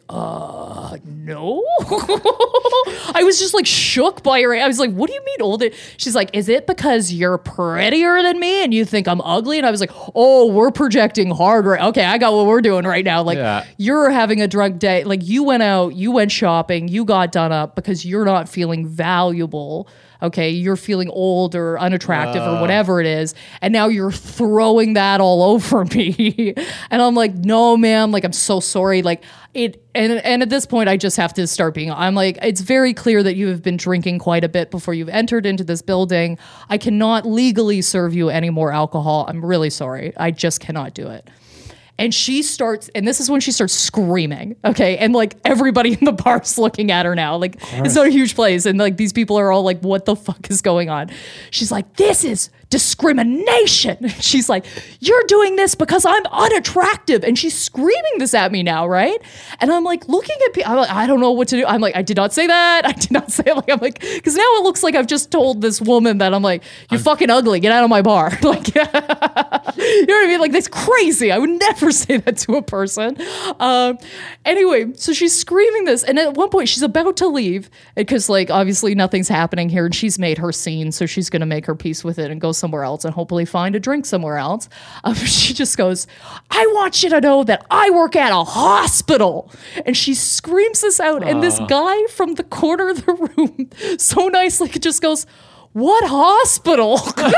no. I was just like shook by her. I was like, what do you mean older? She's like, is it because you're prettier than me and you think I'm ugly? And I was like, oh, we're projecting hard. Right? Okay, I got what we're doing right now. Like you're having a drunk day. Like you went out, you went shopping, you got done up because you're not feeling valuable. Okay, you're feeling old or unattractive or whatever it is. And now you're throwing that all over me. And I'm like, no, ma'am, like, I'm so sorry. Like and at this point, I just have to start I'm like, it's very clear that you have been drinking quite a bit before you've entered into this building. I cannot legally serve you any more alcohol. I'm really sorry. I just cannot do it. And she starts, and this is when she starts screaming, okay? And like everybody in the bar's looking at her now. Like it's not a huge place. And like these people are all like, what the fuck is going on? She's like, this is discrimination. She's like, you're doing this because I'm unattractive. And she's screaming this at me now, right? And I'm like looking at people, like, I don't know what to do. I'm like, I did not say that. I did not say it. Like, I'm like, because now it looks like I've just told this woman that I'm like, you're fucking ugly. Get out of my bar. Like, you know what I mean? Like, that's crazy. I would never say that to a person. Anyway, so she's screaming this. And at one point she's about to leave because like, obviously nothing's happening here and she's made her scene. So she's going to make her peace with it and go somewhere else and hopefully find a drink somewhere else. She just goes, I want you to know that I work at a hospital. And she screams this out. And this guy from the corner of the room so nicely just goes, what hospital?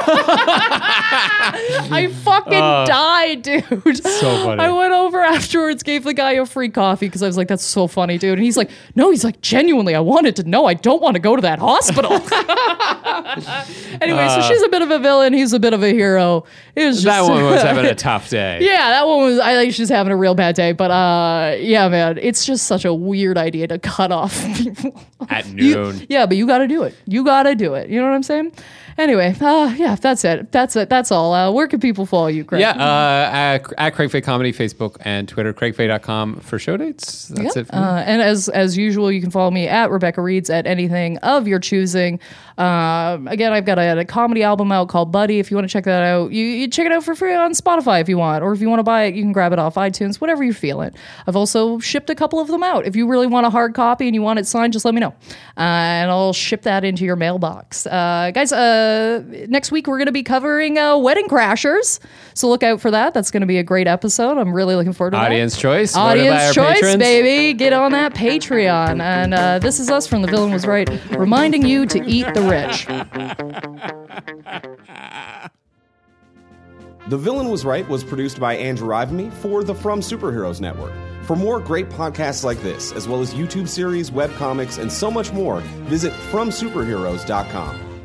I fucking died, dude. So funny. I went over afterwards, gave the guy a free coffee because I was like, that's so funny, dude. And he's like, no, he's like, genuinely, I wanted to know. I don't want to go to that hospital. Anyway, so she's a bit of a villain. He's a bit of a hero. It was just, that one was having a tough day. Yeah, that one was, I think she's having a real bad day. But yeah, man, it's just such a weird idea to cut off people. At noon. Yeah, but you got to do it. You got to do it. You know what I'm saying? Anyway, yeah, that's it. That's all. Where can people follow you, Craig? Yeah, at Craig Fay Comedy, Facebook and Twitter, craigfay.com for show dates. That's it for me. And as usual, you can follow me at Rebecca Reeds at anything of your choosing. Again, I've got a comedy album out called Buddy. If you want to check that out, you check it out for free on Spotify if you want. Or if you want to buy it, you can grab it off iTunes, whatever you're feeling. I've also shipped a couple of them out. If you really want a hard copy and you want it signed, just let me know. And I'll ship that into your mailbox. Guys, next week we're going to be covering Wedding Crashers. So look out for that. That's going to be a great episode. I'm really looking forward to Audience that. choice. Voted by Audience our choice, patrons. baby. Get on that Patreon. And this is us from The Villain Was Right, reminding you to eat the rich. The Villain Was Right was produced by Andrew Ivamy for the From Superheroes Network. For more great podcasts like this, as well as YouTube series, webcomics, and so much more, visit FromSuperheroes.com.